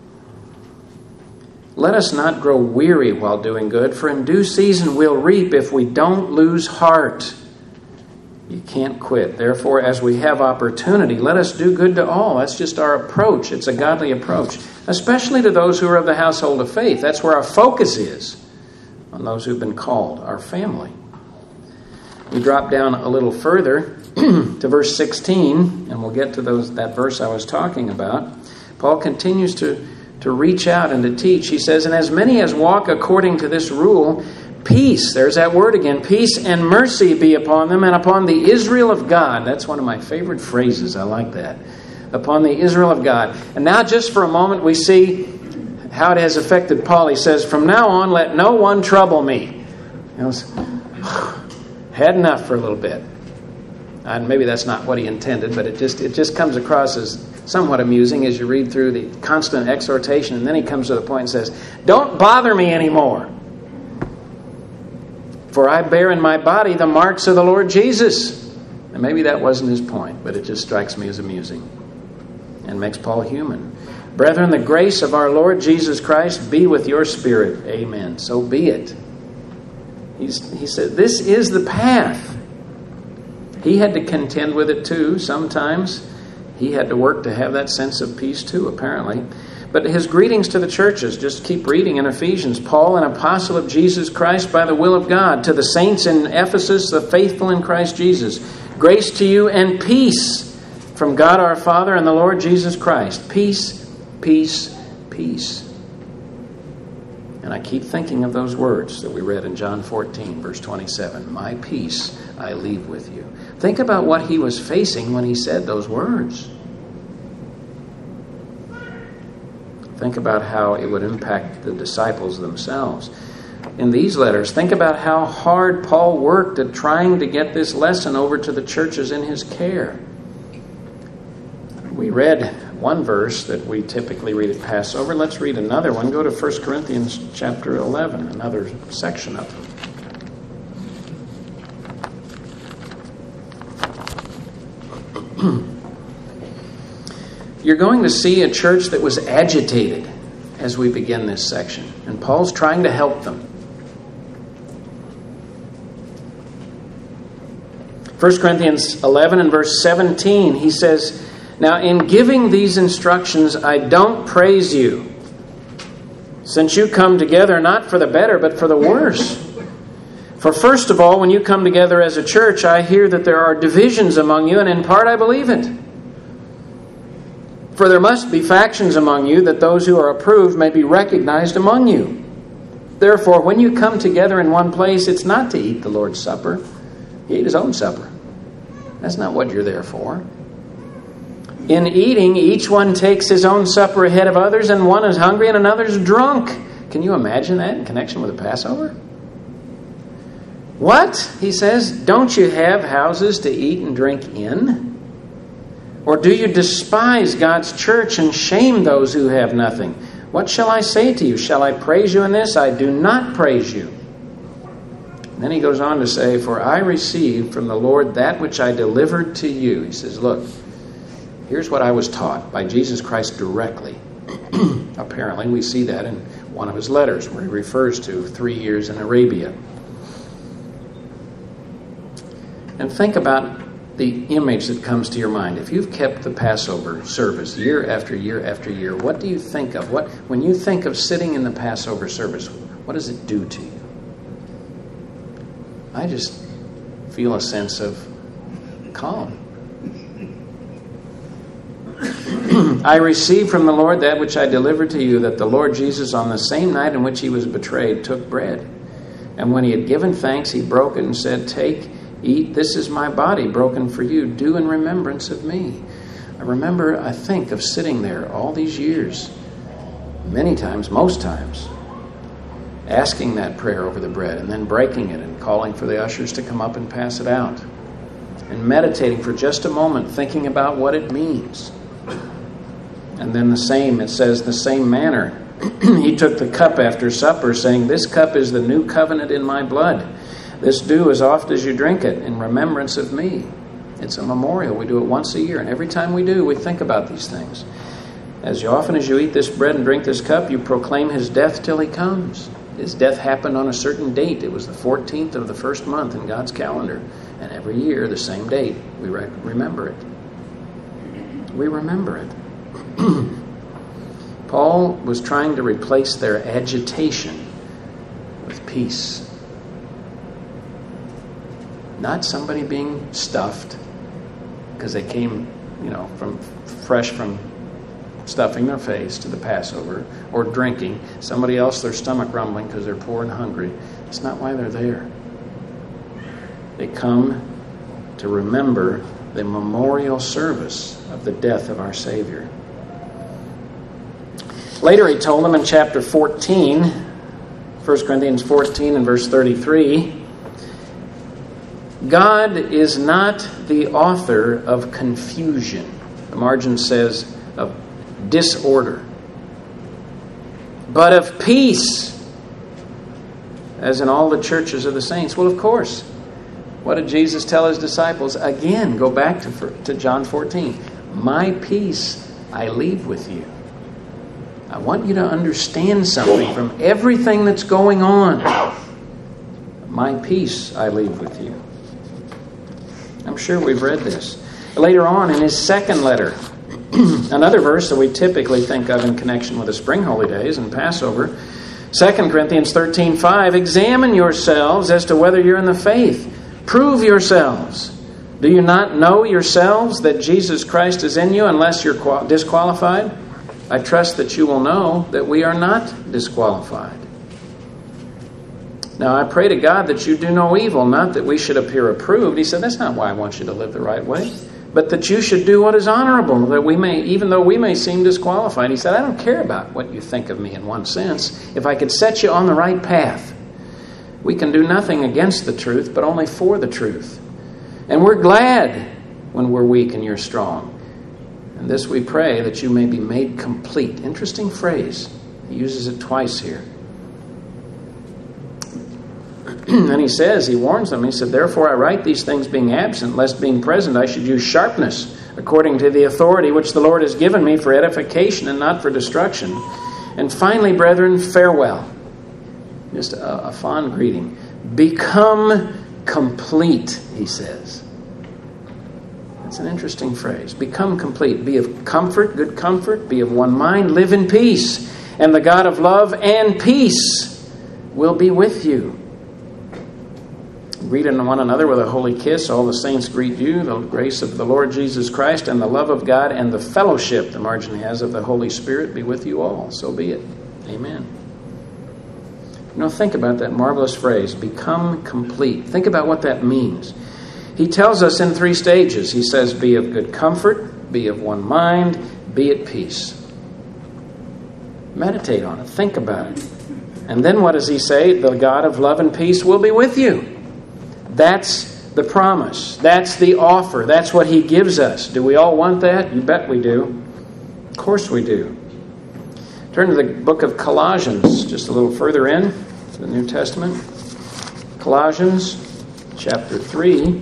Let us not grow weary while doing good, for in due season we'll reap if we don't lose heart. You can't quit. Therefore, as we have opportunity, let us do good to all. That's just our approach. It's a godly approach, especially to those who are of the household of faith. That's where our focus is, on those who've been called, our family. We drop down a little further to verse sixteen, and we'll get to those that verse I was talking about. Paul continues to to reach out and to teach. He says, and as many as walk according to this rule, peace, there's that word again, peace and mercy be upon them and upon the Israel of God. That's one of my favorite phrases. I like that. Upon the Israel of God. And now just for a moment we see how it has affected Paul. He says, from now on let no one trouble me. You know, had enough for a little bit. And maybe that's not what he intended, but it just it just comes across as somewhat amusing as you read through the constant exhortation, and then he comes to the point and says, don't bother me anymore, for I bear in my body the marks of the Lord Jesus. And maybe that wasn't his point, but it just strikes me as amusing. and makes Paul human. Brethren, the grace of our Lord Jesus Christ be with your spirit. Amen. So be it. He's, he said, this is the path. He had to contend with it too sometimes. He had to work to have that sense of peace too, apparently. But his greetings to the churches, just keep reading in Ephesians. Paul, an apostle of Jesus Christ by the will of God, to the saints in Ephesus, the faithful in Christ Jesus. Grace to you and peace from God our Father and the Lord Jesus Christ. Peace, peace, peace. And I keep thinking of those words that we read in John fourteen, verse twenty-seven. My peace I leave with you. Think about what he was facing when he said those words. Think about how it would impact the disciples themselves. In these letters, think about how hard Paul worked at trying to get this lesson over to the churches in his care. We read one verse that we typically read at Passover. Let's read another one. Go to First Corinthians chapter eleven, another section of it. You're going to see a church that was agitated as we begin this section. And Paul's trying to help them. First Corinthians eleven and verse seventeen, he says, now in giving these instructions, I don't praise you, since you come together not for the better, but for the worse. For first of all, when you come together as a church, I hear that there are divisions among you, and in part I believe it. For there must be factions among you, that those who are approved may be recognized among you. Therefore, when you come together in one place, it's not to eat the Lord's Supper. He ate his own supper. That's not what you're there for. In eating, each one takes his own supper ahead of others, and one is hungry and another's drunk. Can you imagine that in connection with the Passover? What? He says, don't you have houses to eat and drink in? Or do you despise God's church and shame those who have nothing? What shall I say to you? Shall I praise you in this? I do not praise you. And then he goes on to say, for I received from the Lord that which I delivered to you. He says, look, here's what I was taught by Jesus Christ directly. Apparently, we see that in one of his letters where he refers to three years in Arabia. And think about the image that comes to your mind. If you've kept the Passover service year after year after year, what do you think of? What when you think of sitting in the Passover service, what does it do to you? I just feel a sense of calm. I received from the Lord that which I delivered to you, that the Lord Jesus, on the same night in which he was betrayed, took bread. And when he had given thanks, he broke it and said, take, eat, this is my body broken for you. Do in remembrance of me. I remember, I think, of sitting there all these years, many times, most times, asking that prayer over the bread and then breaking it and calling for the ushers to come up and pass it out. And meditating for just a moment, thinking about what it means. And then the same, it says, the same manner. He took the cup after supper, saying, this cup is the new covenant in my blood. This do as oft as you drink it in remembrance of me. It's a memorial. We do it once a year. And every time we do, we think about these things. As often as you eat this bread and drink this cup, you proclaim his death till he comes. His death happened on a certain date. It was the fourteenth of the first month in God's calendar. And every year, the same date, we re- remember it. We remember it. Paul was trying to replace their agitation with peace. Not somebody being stuffed because they came, you know, from fresh from stuffing their face to the Passover, or drinking. Somebody else, their stomach rumbling because they're poor and hungry. That's not why they're there. They come to remember the memorial service of the death of our Savior. Later he told them in chapter fourteen, First Corinthians fourteen and verse thirty-three, God is not the author of confusion. The margin says of disorder, but of peace, as in all the churches of the saints. Well, of course. What did Jesus tell his disciples? Again, go back to, to John fourteen. My peace I leave with you. I want you to understand something from everything that's going on. My peace I leave with you. I'm sure we've read this. Later on in his second letter, another verse that we typically think of in connection with the spring holy days and Passover, Second Corinthians thirteen five, examine yourselves as to whether you're in the faith. Prove yourselves. Do you not know yourselves that Jesus Christ is in you unless you're disqualified? I trust that you will know that we are not disqualified. Now I pray to God that you do no evil, not that we should appear approved. He said, that's not why I want you to live the right way, but that you should do what is honorable, that we may, even though we may seem disqualified. He said, I don't care about what you think of me in one sense. If I could set you on the right path, we can do nothing against the truth, but only for the truth. And we're glad when we're weak and you're strong. And this we pray, that you may be made complete. Interesting phrase. He uses it twice here. And he says, he warns them, he said, therefore I write these things being absent, lest being present I should use sharpness, according to the authority which the Lord has given me for edification and not for destruction. And finally, brethren, farewell. Just a, a fond greeting. Become complete, he says. That's an interesting phrase. Become complete. Be of comfort, good comfort. Be of one mind. Live in peace. And the God of love and peace will be with you. Greet one another with a holy kiss. All the saints greet you. The grace of the Lord Jesus Christ and the love of God and the fellowship, the margin has, of the Holy Spirit be with you all. So be it. Amen. You know, think about that marvelous phrase, become complete. Think about what that means. He tells us in three stages. He says, be of good comfort, be of one mind, be at peace. Meditate on it. Think about it. And then what does he say? The God of love and peace will be with you. That's the promise. That's the offer. That's what he gives us. Do we all want that? You bet we do. Of course we do. Turn to the book of Colossians, just a little further in to the New Testament. Colossians chapter three.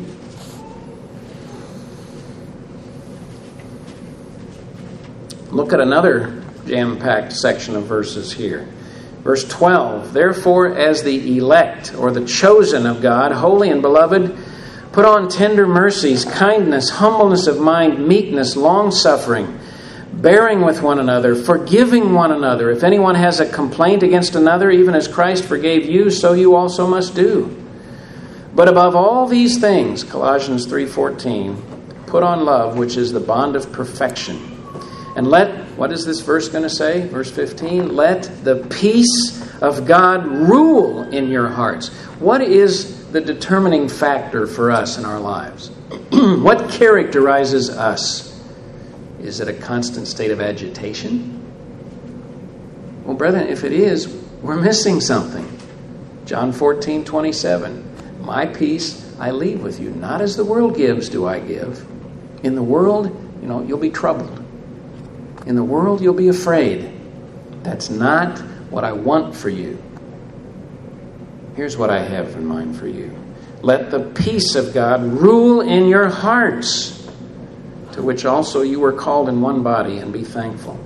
Look at another jam-packed section of verses here. Verse twelve, therefore as the elect, or the chosen of God, holy and beloved, put on tender mercies, kindness, humbleness of mind, meekness, long-suffering, bearing with one another, forgiving one another. If anyone has a complaint against another, even as Christ forgave you, so you also must do. But above all these things, Colossians three fourteen, put on love, which is the bond of perfection. And let, what is this verse going to say? Verse fifteen, let the peace of God rule in your hearts. What is the determining factor for us in our lives? What characterizes us? Is it a constant state of agitation? Well, brethren, if it is, we're missing something. John fourteen twenty-seven, my peace I leave with you. Not as the world gives do I give. In the world, you know, you'll be troubled. In the world, you'll be afraid. That's not what I want for you. Here's what I have in mind for you. Let the peace of God rule in your hearts, to which also you were called in one body, and be thankful.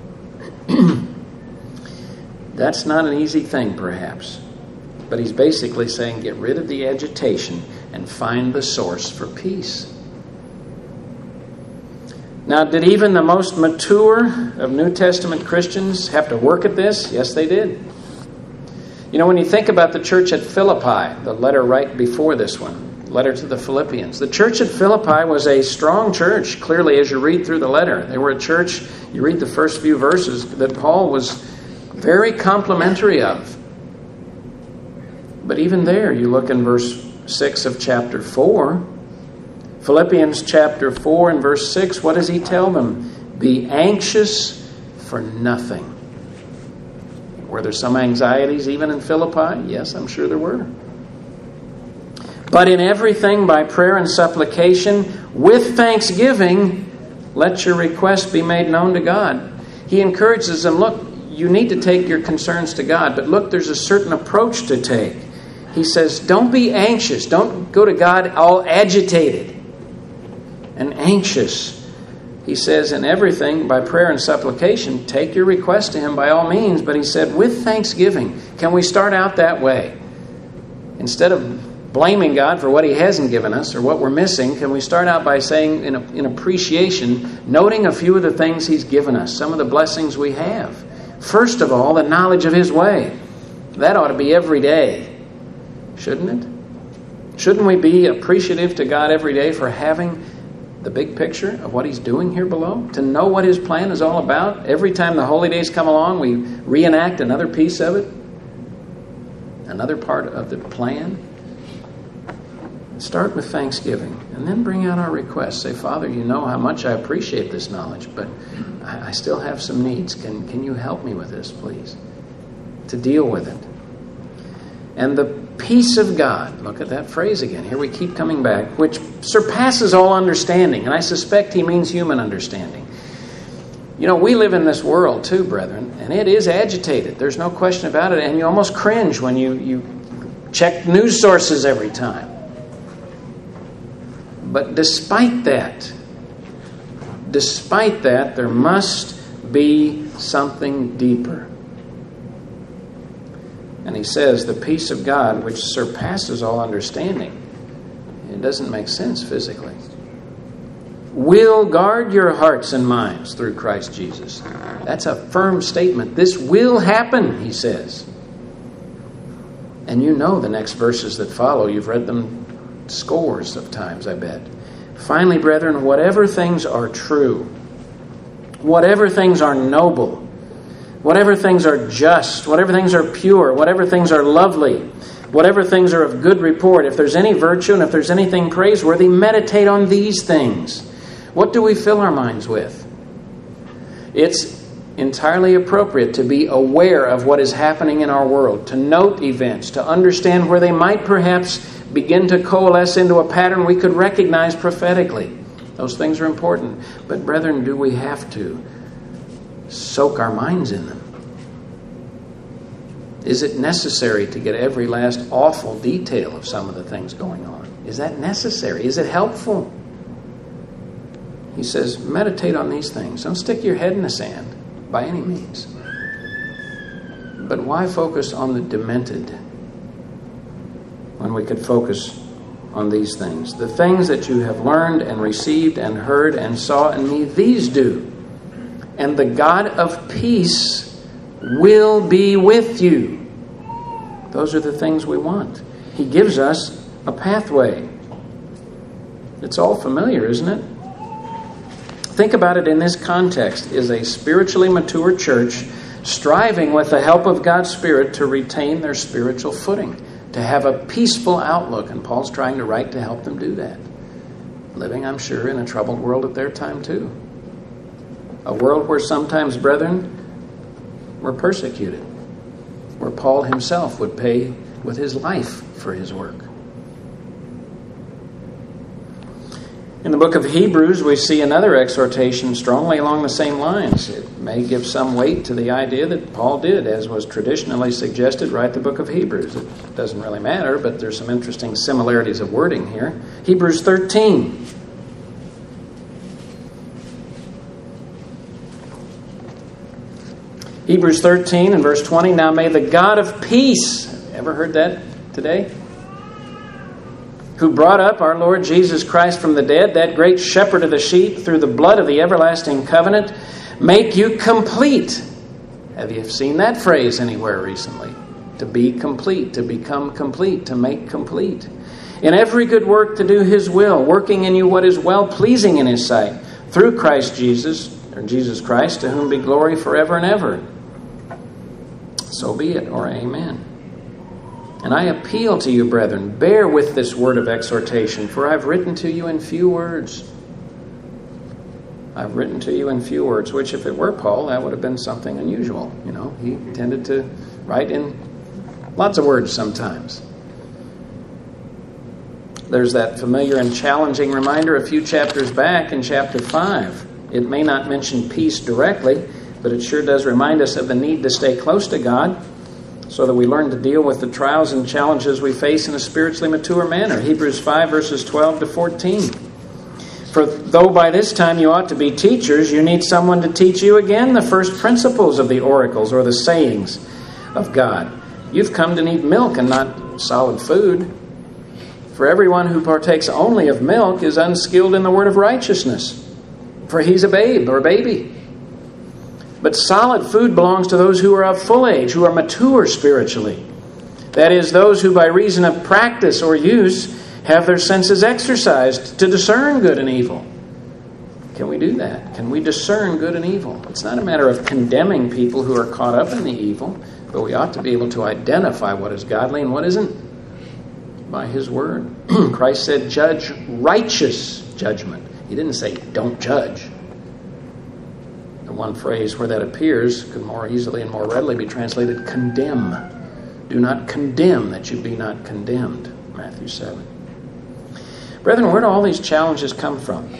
That's not an easy thing, perhaps. But he's basically saying, get rid of the agitation and find the source for peace. Now, did even the most mature of New Testament Christians have to work at this? Yes, they did. You know, when you think about the church at Philippi, the letter right before this one, letter to the Philippians, the church at Philippi was a strong church, clearly, as you read through the letter. They were a church, you read the first few verses, that Paul was very complimentary of. But even there, you look in verse six of chapter four, Philippians chapter four and verse six, what does he tell them? Be anxious for nothing. Were there some anxieties even in Philippi? Yes, I'm sure there were. But in everything by prayer and supplication, with thanksgiving, let your requests be made known to God. He encourages them, look, you need to take your concerns to God, but look, there's a certain approach to take. He says, don't be anxious. Don't go to God all agitated and anxious. he says, in everything, by prayer and supplication, take your request to him by all means. But he said, with thanksgiving. Can we start out that way? Instead of blaming God for what he hasn't given us or what we're missing, can we start out by saying, in, in appreciation, noting a few of the things he's given us, some of the blessings we have. First of all, the knowledge of his way. That ought to be every day, shouldn't it? Shouldn't we be appreciative to God every day for having the big picture of what he's doing here below? To know what his plan is all about? Every time the holy days come along, we reenact another piece of it, another part of the plan. Start with thanksgiving and then bring out our requests. Say, Father, you know how much I appreciate this knowledge, but I still have some needs. Can, can you help me with this, please? To deal with it. And the peace of God, look at that phrase again. Here we keep coming back, which surpasses all understanding. And I suspect he means human understanding. You know, we live in this world too, brethren, and it is agitated. There's no question about it. And you almost cringe when you, you check news sources every time. But despite that, despite that, there must be something deeper. And he says, the peace of God, which surpasses all understanding. It doesn't make sense physically. Will guard your hearts and minds through Christ Jesus. That's a firm statement. This will happen, he says. And you know the next verses that follow. You've read them scores of times, I bet. Finally, brethren, whatever things are true, whatever things are noble, whatever things are just, whatever things are pure, whatever things are lovely, whatever things are of good report, if there's any virtue and if there's anything praiseworthy, meditate on these things. What do we fill our minds with? It's entirely appropriate to be aware of what is happening in our world, to note events, to understand where they might perhaps begin to coalesce into a pattern we could recognize prophetically. Those things are important. But brethren, do we have to soak our minds in them? Is it necessary to get every last awful detail of some of the things going on? Is that necessary? Is it helpful? He says, meditate on these things. Don't stick your head in the sand by any means. But why focus on the demented when we could focus on these things? The things that you have learned and received and heard and saw in me, these do. And the God of peace will be with you. Those are the things we want. He gives us a pathway. It's all familiar, isn't it? Think about it in this context. Is a spiritually mature church striving with the help of God's Spirit to retain their spiritual footing, to have a peaceful outlook. And Paul's trying to write to help them do that. Living, I'm sure, in a troubled world at their time too. A world where sometimes, brethren, were persecuted. Where Paul himself would pay with his life for his work. In the book of Hebrews, we see another exhortation strongly along the same lines. It may give some weight to the idea that Paul did, as was traditionally suggested, write the book of Hebrews. It doesn't really matter, but there's some interesting similarities of wording here. Hebrews thirteen. Hebrews thirteen and verse twenty, now may the God of peace, ever heard that today? Who brought up our Lord Jesus Christ from the dead, that great shepherd of the sheep, through the blood of the everlasting covenant, make you complete. Have you seen that phrase anywhere recently? To be complete, to become complete, to make complete. In every good work to do his will, working in you what is well-pleasing in his sight, through Christ Jesus, or Jesus Christ, to whom be glory forever and ever. So be it, or amen. And I appeal to you, brethren, bear with this word of exhortation, for I've written to you in few words. I've written to you in few words, which if it were Paul, that would have been something unusual. You know, he tended to write in lots of words sometimes. There's that familiar and challenging reminder a few chapters back in chapter five. It may not mention peace directly, but it sure does remind us of the need to stay close to God, so that we learn to deal with the trials and challenges we face in a spiritually mature manner. Hebrews five, verses twelve to fourteen. For though by this time you ought to be teachers, you need someone to teach you again the first principles of the oracles or the sayings of God. You've come to need milk and not solid food. For everyone who partakes only of milk is unskilled in the word of righteousness, for he's a babe or a baby. But solid food belongs to those who are of full age, who are mature spiritually. That is, those who by reason of practice or use have their senses exercised to discern good and evil. Can we do that? Can we discern good and evil? It's not a matter of condemning people who are caught up in the evil, but we ought to be able to identify what is godly and what isn't by His Word. Christ said, judge righteous judgment. He didn't say, don't judge. The one phrase where that appears could more easily and more readily be translated, condemn. Do not condemn that you be not condemned. Matthew seven. Brethren, where do all these challenges come from?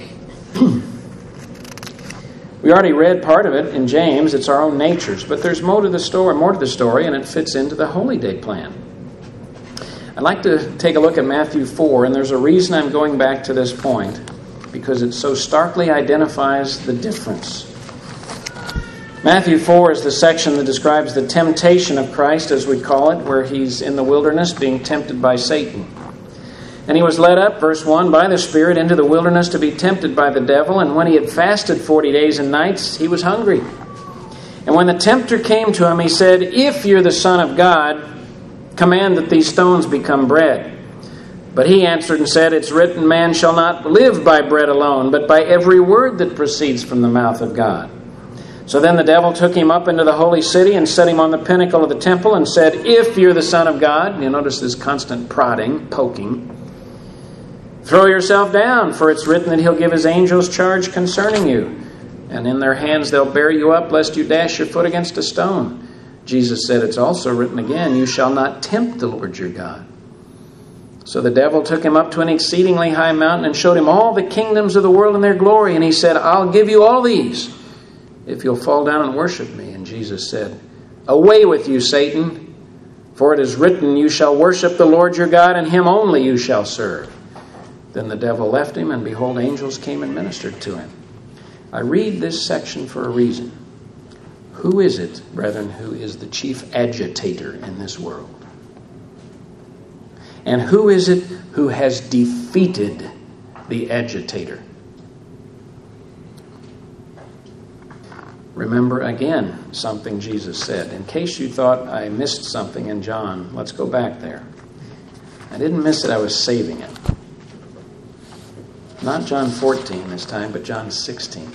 We already read part of it in James. It's our own natures. But there's more to the story, more to the story, and it fits into the Holy Day plan. I'd like to take a look at Matthew four, and there's a reason I'm going back to this point, because it so starkly identifies the difference. Matthew four is the section that describes the temptation of Christ, as we call it, where He's in the wilderness being tempted by Satan. And He was led up, verse one, by the Spirit into the wilderness to be tempted by the devil. And when He had fasted forty days and nights, He was hungry. And when the tempter came to Him, He said, if you're the Son of God, command that these stones become bread. But He answered and said, it's written, man shall not live by bread alone, but by every word that proceeds from the mouth of God. So then the devil took Him up into the holy city and set Him on the pinnacle of the temple and said, if you're the Son of God, you notice this constant prodding, poking, throw yourself down, for it's written that He'll give His angels charge concerning you. And in their hands they'll bear you up, lest you dash your foot against a stone. Jesus said, it's also written again, you shall not tempt the Lord your God. So the devil took Him up to an exceedingly high mountain and showed Him all the kingdoms of the world and their glory. And He said, I'll give you all these if you'll fall down and worship me. And Jesus said, away with you, Satan, for it is written, you shall worship the Lord your God, and Him only you shall serve. Then the devil left Him, and behold, angels came and ministered to Him. I read this section for a reason. Who is it, brethren, who is the chief agitator in this world? And who is it who has defeated the agitator? Remember again something Jesus said. In case you thought I missed something in John, let's go back there. I didn't miss it, I was saving it. Not John fourteen this time, but John sixteen.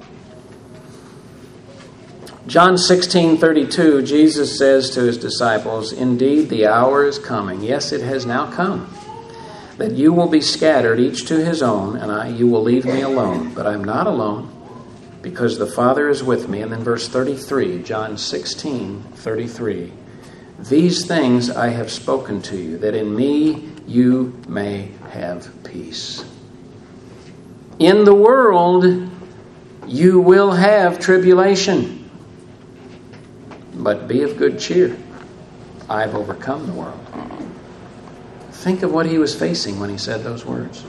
John sixteen thirty-two, Jesus says to His disciples, indeed the hour is coming, yes, it has now come, that you will be scattered each to his own, and I, you will leave me alone. But I'm not alone, because the Father is with me. And then verse thirty-three, John sixteen thirty-three, these things I have spoken to you, that in me you may have peace. In the world you will have tribulation. But be of good cheer. I've overcome the world. Think of what He was facing when He said those words.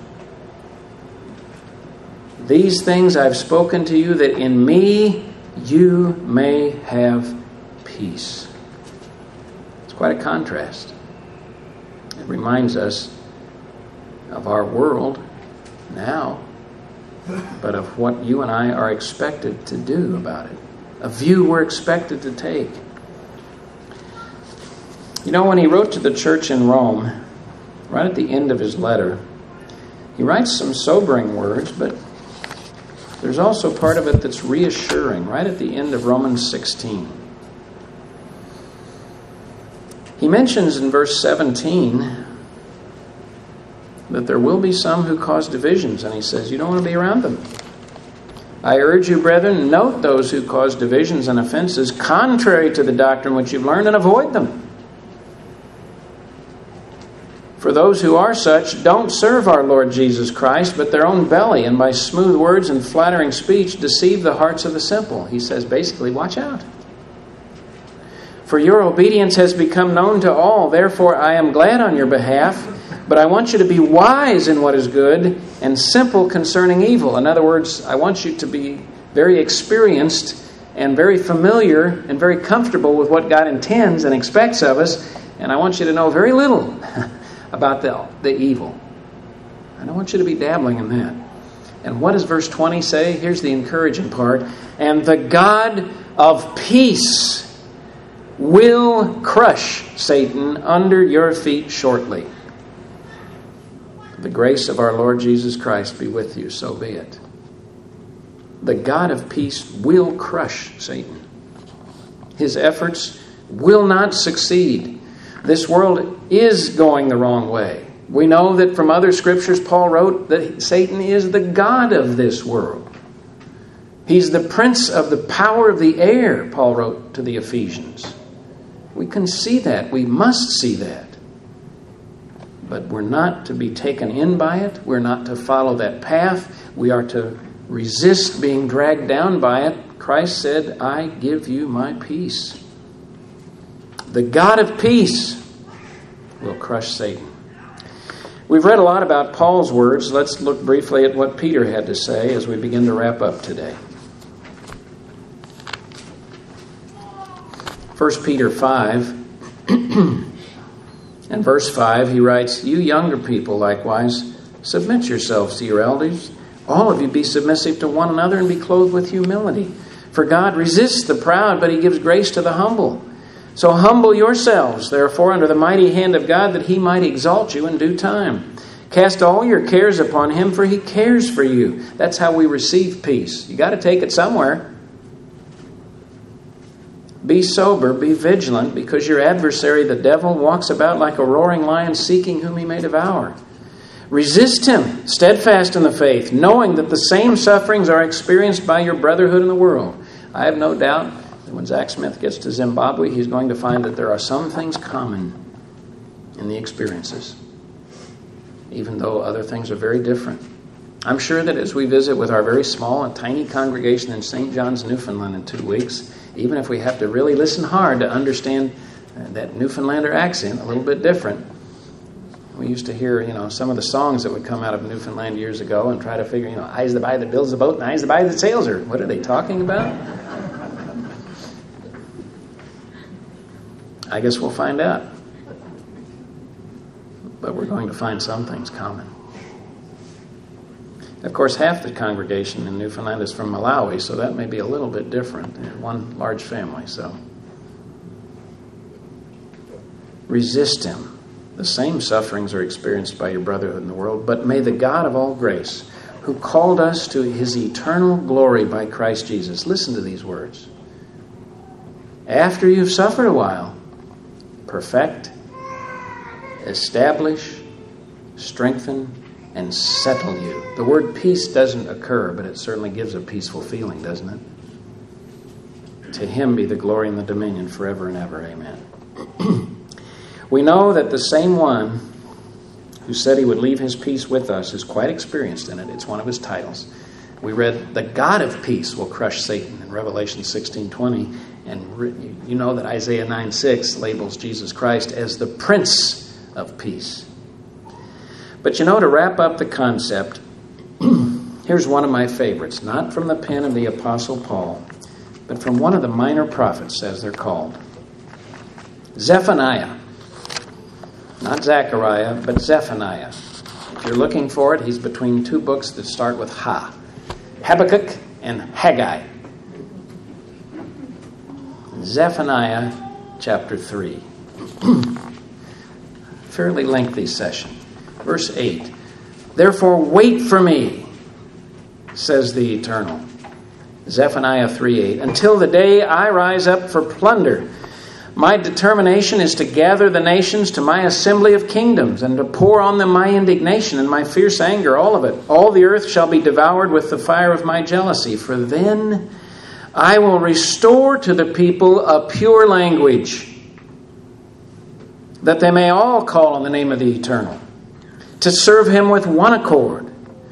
These things I've spoken to you, that in me you may have peace. It's quite a contrast. It reminds us of our world now, but of what you and I are expected to do about it. A view we're expected to take. You know, when he wrote to the church in Rome, right at the end of his letter, he writes some sobering words, but there's also part of it that's reassuring, right at the end of Romans sixteen. He mentions in verse seventeen that there will be some who cause divisions, and he says, you don't want to be around them. I urge you, brethren, note those who cause divisions and offenses contrary to the doctrine which you've learned, and avoid them. For those who are such don't serve our Lord Jesus Christ, but their own belly, and by smooth words and flattering speech deceive the hearts of the simple. He says basically, watch out. For your obedience has become known to all. Therefore I am glad on your behalf. But I want you to be wise in what is good and simple concerning evil. In other words, I want you to be very experienced and very familiar and very comfortable with what God intends and expects of us. And I want you to know very little about the, the evil. I don't want you to be dabbling in that. And what does verse twenty say? Here's the encouraging part. And the God of peace will crush Satan under your feet shortly. The grace of our Lord Jesus Christ be with you, so be it. The God of peace will crush Satan. His efforts will not succeed. This world is going the wrong way. We know that from other scriptures, Paul wrote that Satan is the god of this world. He's the prince of the power of the air, Paul wrote to the Ephesians. We can see that. We must see that. But we're not to be taken in by it. We're not to follow that path. We are to resist being dragged down by it. Christ said, I give you my peace. The God of peace will crush Satan. We've read a lot about Paul's words. Let's look briefly at what Peter had to say as we begin to wrap up today. First Peter five and verse five, he writes, You younger people likewise, submit yourselves to your elders. All of you be submissive to one another and be clothed with humility. For God resists the proud, but he gives grace to the humble. So humble yourselves, therefore, under the mighty hand of God, that he might exalt you in due time. Cast all your cares upon him, for he cares for you. That's how we receive peace. You got to take it somewhere. Be sober, be vigilant, because your adversary, the devil, walks about like a roaring lion, seeking whom he may devour. Resist him, steadfast in the faith, knowing that the same sufferings are experienced by your brotherhood in the world. I have no doubt that when Zach Smith gets to Zimbabwe, he's going to find that there are some things common in the experiences, even though other things are very different. I'm sure that as we visit with our very small and tiny congregation in Saint John's, Newfoundland in two weeks, even if we have to really listen hard to understand that Newfoundlander accent, a little bit different. We used to hear, you know, some of the songs that would come out of Newfoundland years ago and try to figure, you know, I's the guy that builds the boat and I's the guy that sails her. What are they talking about? I guess we'll find out. But we're going to find some things common. Of course, half the congregation in Newfoundland is from Malawi, so that may be a little bit different. One large family, so. Resist him. The same sufferings are experienced by your brotherhood in the world, but may the God of all grace, who called us to his eternal glory by Christ Jesus, listen to these words. After you've suffered a while, perfect, establish, strengthen, and settle you. The word peace doesn't occur, but it certainly gives a peaceful feeling, doesn't it? To him be the glory and the dominion forever and ever. Amen. We know that the same one who said he would leave his peace with us is quite experienced in it. It's one of his titles. We read, the God of peace will crush Satan in Revelation sixteen twenty. And you know that Isaiah nine six labels Jesus Christ as the Prince of Peace. But you know, to wrap up the concept, here's one of my favorites, not from the pen of the Apostle Paul, but from one of the minor prophets, as they're called. Zephaniah. Not Zechariah, but Zephaniah. If you're looking for it, he's between two books that start with Ha. Habakkuk and Haggai. Zephaniah chapter three. Fairly lengthy session. Verse eight. Therefore wait for me, says the Eternal. Zephaniah three eight. Until the day I rise up for plunder. My determination is to gather the nations to my assembly of kingdoms and to pour on them my indignation and my fierce anger, all of it. All the earth shall be devoured with the fire of my jealousy. For then I will restore to the people a pure language, that they may all call on the name of the Eternal, to serve him with one accord.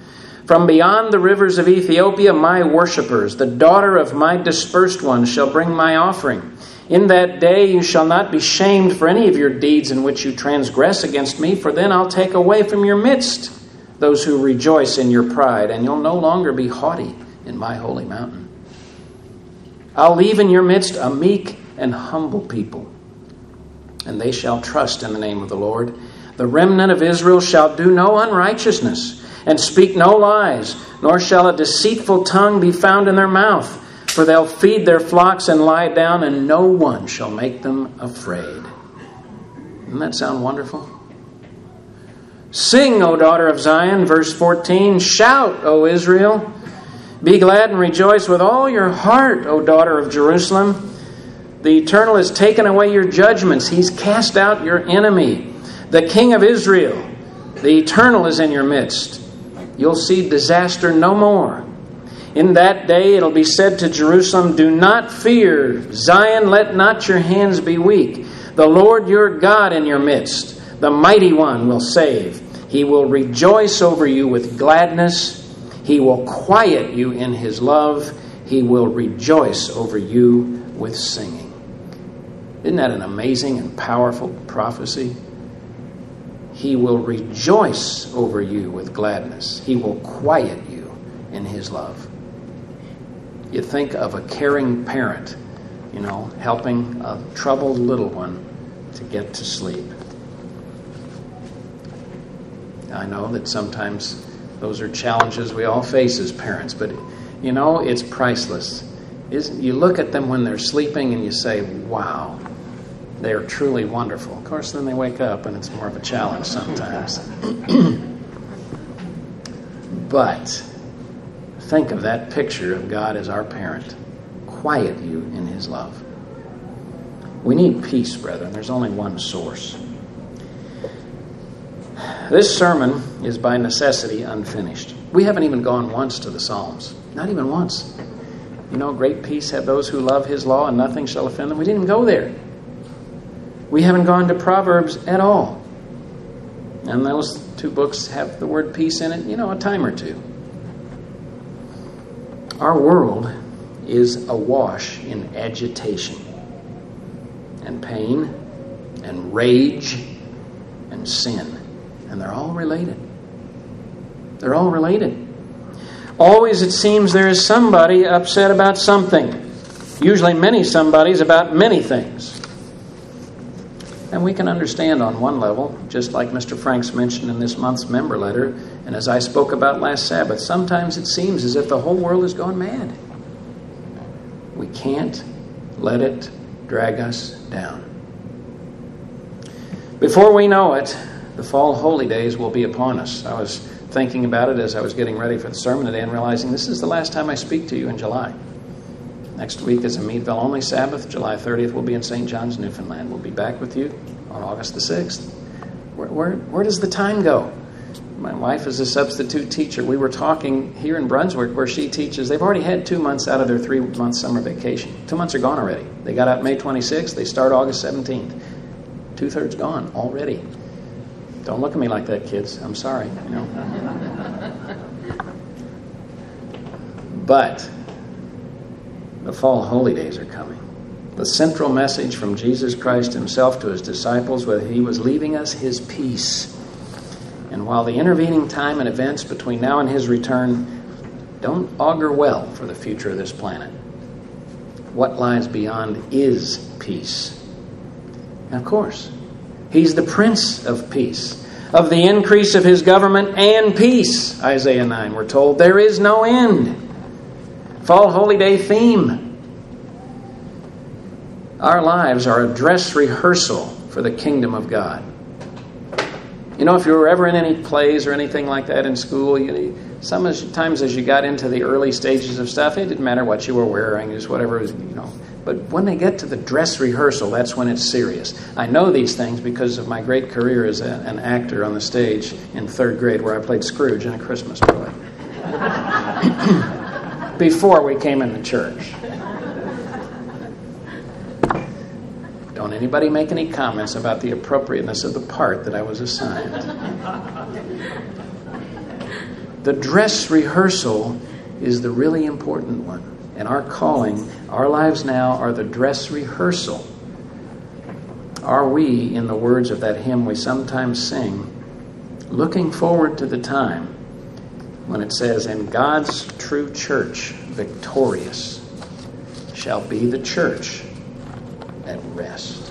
From beyond the rivers of Ethiopia, my worshippers, the daughter of my dispersed ones, shall bring my offering. In that day you shall not be shamed for any of your deeds in which you transgress against me, for then I'll take away from your midst those who rejoice in your pride, and you'll no longer be haughty in my holy mountain. I'll leave in your midst a meek and humble people, and they shall trust in the name of the Lord. The remnant of Israel shall do no unrighteousness, and speak no lies, nor shall a deceitful tongue be found in their mouth. For they'll feed their flocks and lie down, and no one shall make them afraid. Doesn't that sound wonderful? Sing, O daughter of Zion, verse fourteen. Shout, O Israel. Be glad and rejoice with all your heart, O daughter of Jerusalem. The Eternal has taken away your judgments. He's cast out your enemy. The King of Israel, the Eternal, is in your midst. You'll see disaster no more. In that day it'll be said to Jerusalem, do not fear. Zion, let not your hands be weak. The Lord your God in your midst, the Mighty One, will save. He will rejoice over you with gladness. He will quiet you in His love. He will rejoice over you with singing. Isn't that an amazing and powerful prophecy? He will rejoice over you with gladness. He will quiet you in His love. You think of a caring parent, you know, helping a troubled little one to get to sleep. I know that sometimes those are challenges we all face as parents, but, you know, it's priceless. Isn't, you look at them when they're sleeping and you say, wow, they are truly wonderful. Of course, then they wake up and it's more of a challenge sometimes. But think of that picture of God as our parent. Quiet you in His love. We need peace, brethren. There's only one source. This sermon is by necessity unfinished. We haven't even gone once to the Psalms. Not even once. You know, great peace have those who love His law, and nothing shall offend them. We didn't even go there. We haven't gone to Proverbs at all. And those two books have the word peace in it, you know, a time or two. Our world is awash in agitation and pain and rage and sin. And they're all related. They're all related. Always it seems there is somebody upset about something. Usually many somebodies about many things. And we can understand on one level, just like Mister Franks mentioned in this month's member letter, and as I spoke about last Sabbath, sometimes it seems as if the whole world has gone mad. We can't let it drag us down. Before we know it, the fall holy days will be upon us. I was thinking about it as I was getting ready for the sermon today and realizing this is the last time I speak to you in July. Next week is a Meadville only Sabbath. July thirtieth will be in Saint John's, Newfoundland. We'll be back with you on August the sixth. Where, where, where does the time go? My wife is a substitute teacher. We were talking here in Brunswick where she teaches. They've already had two months out of their three-month summer vacation. Two months are gone already. They got out May twenty-sixth. They start August seventeenth. Two-thirds gone already. Don't look at me like that, kids. I'm sorry. You know. But the fall holy days are coming. The central message from Jesus Christ Himself to His disciples was He was leaving us His peace. And while the intervening time and events between now and His return don't augur well for the future of this planet, what lies beyond is peace. And of course, He's the Prince of Peace. Of the increase of His government and peace, Isaiah nine, we're told, there is no end. Fall Holy Day theme. Our lives are a dress rehearsal for the kingdom of God. You know, if you were ever in any plays or anything like that in school, you, sometimes as you got into the early stages of stuff, it didn't matter what you were wearing, just whatever, you know. But when they get to the dress rehearsal, that's when it's serious. I know these things because of my great career as a, an actor on the stage in third grade where I played Scrooge in A Christmas Story. Before we came into church. Don't anybody make any comments about the appropriateness of the part that I was assigned. The dress rehearsal is the really important one. And our calling, our lives now are the dress rehearsal. Are we, in the words of that hymn we sometimes sing, looking forward to the time when it says, "And God's true church, victorious, shall be the church at rest"?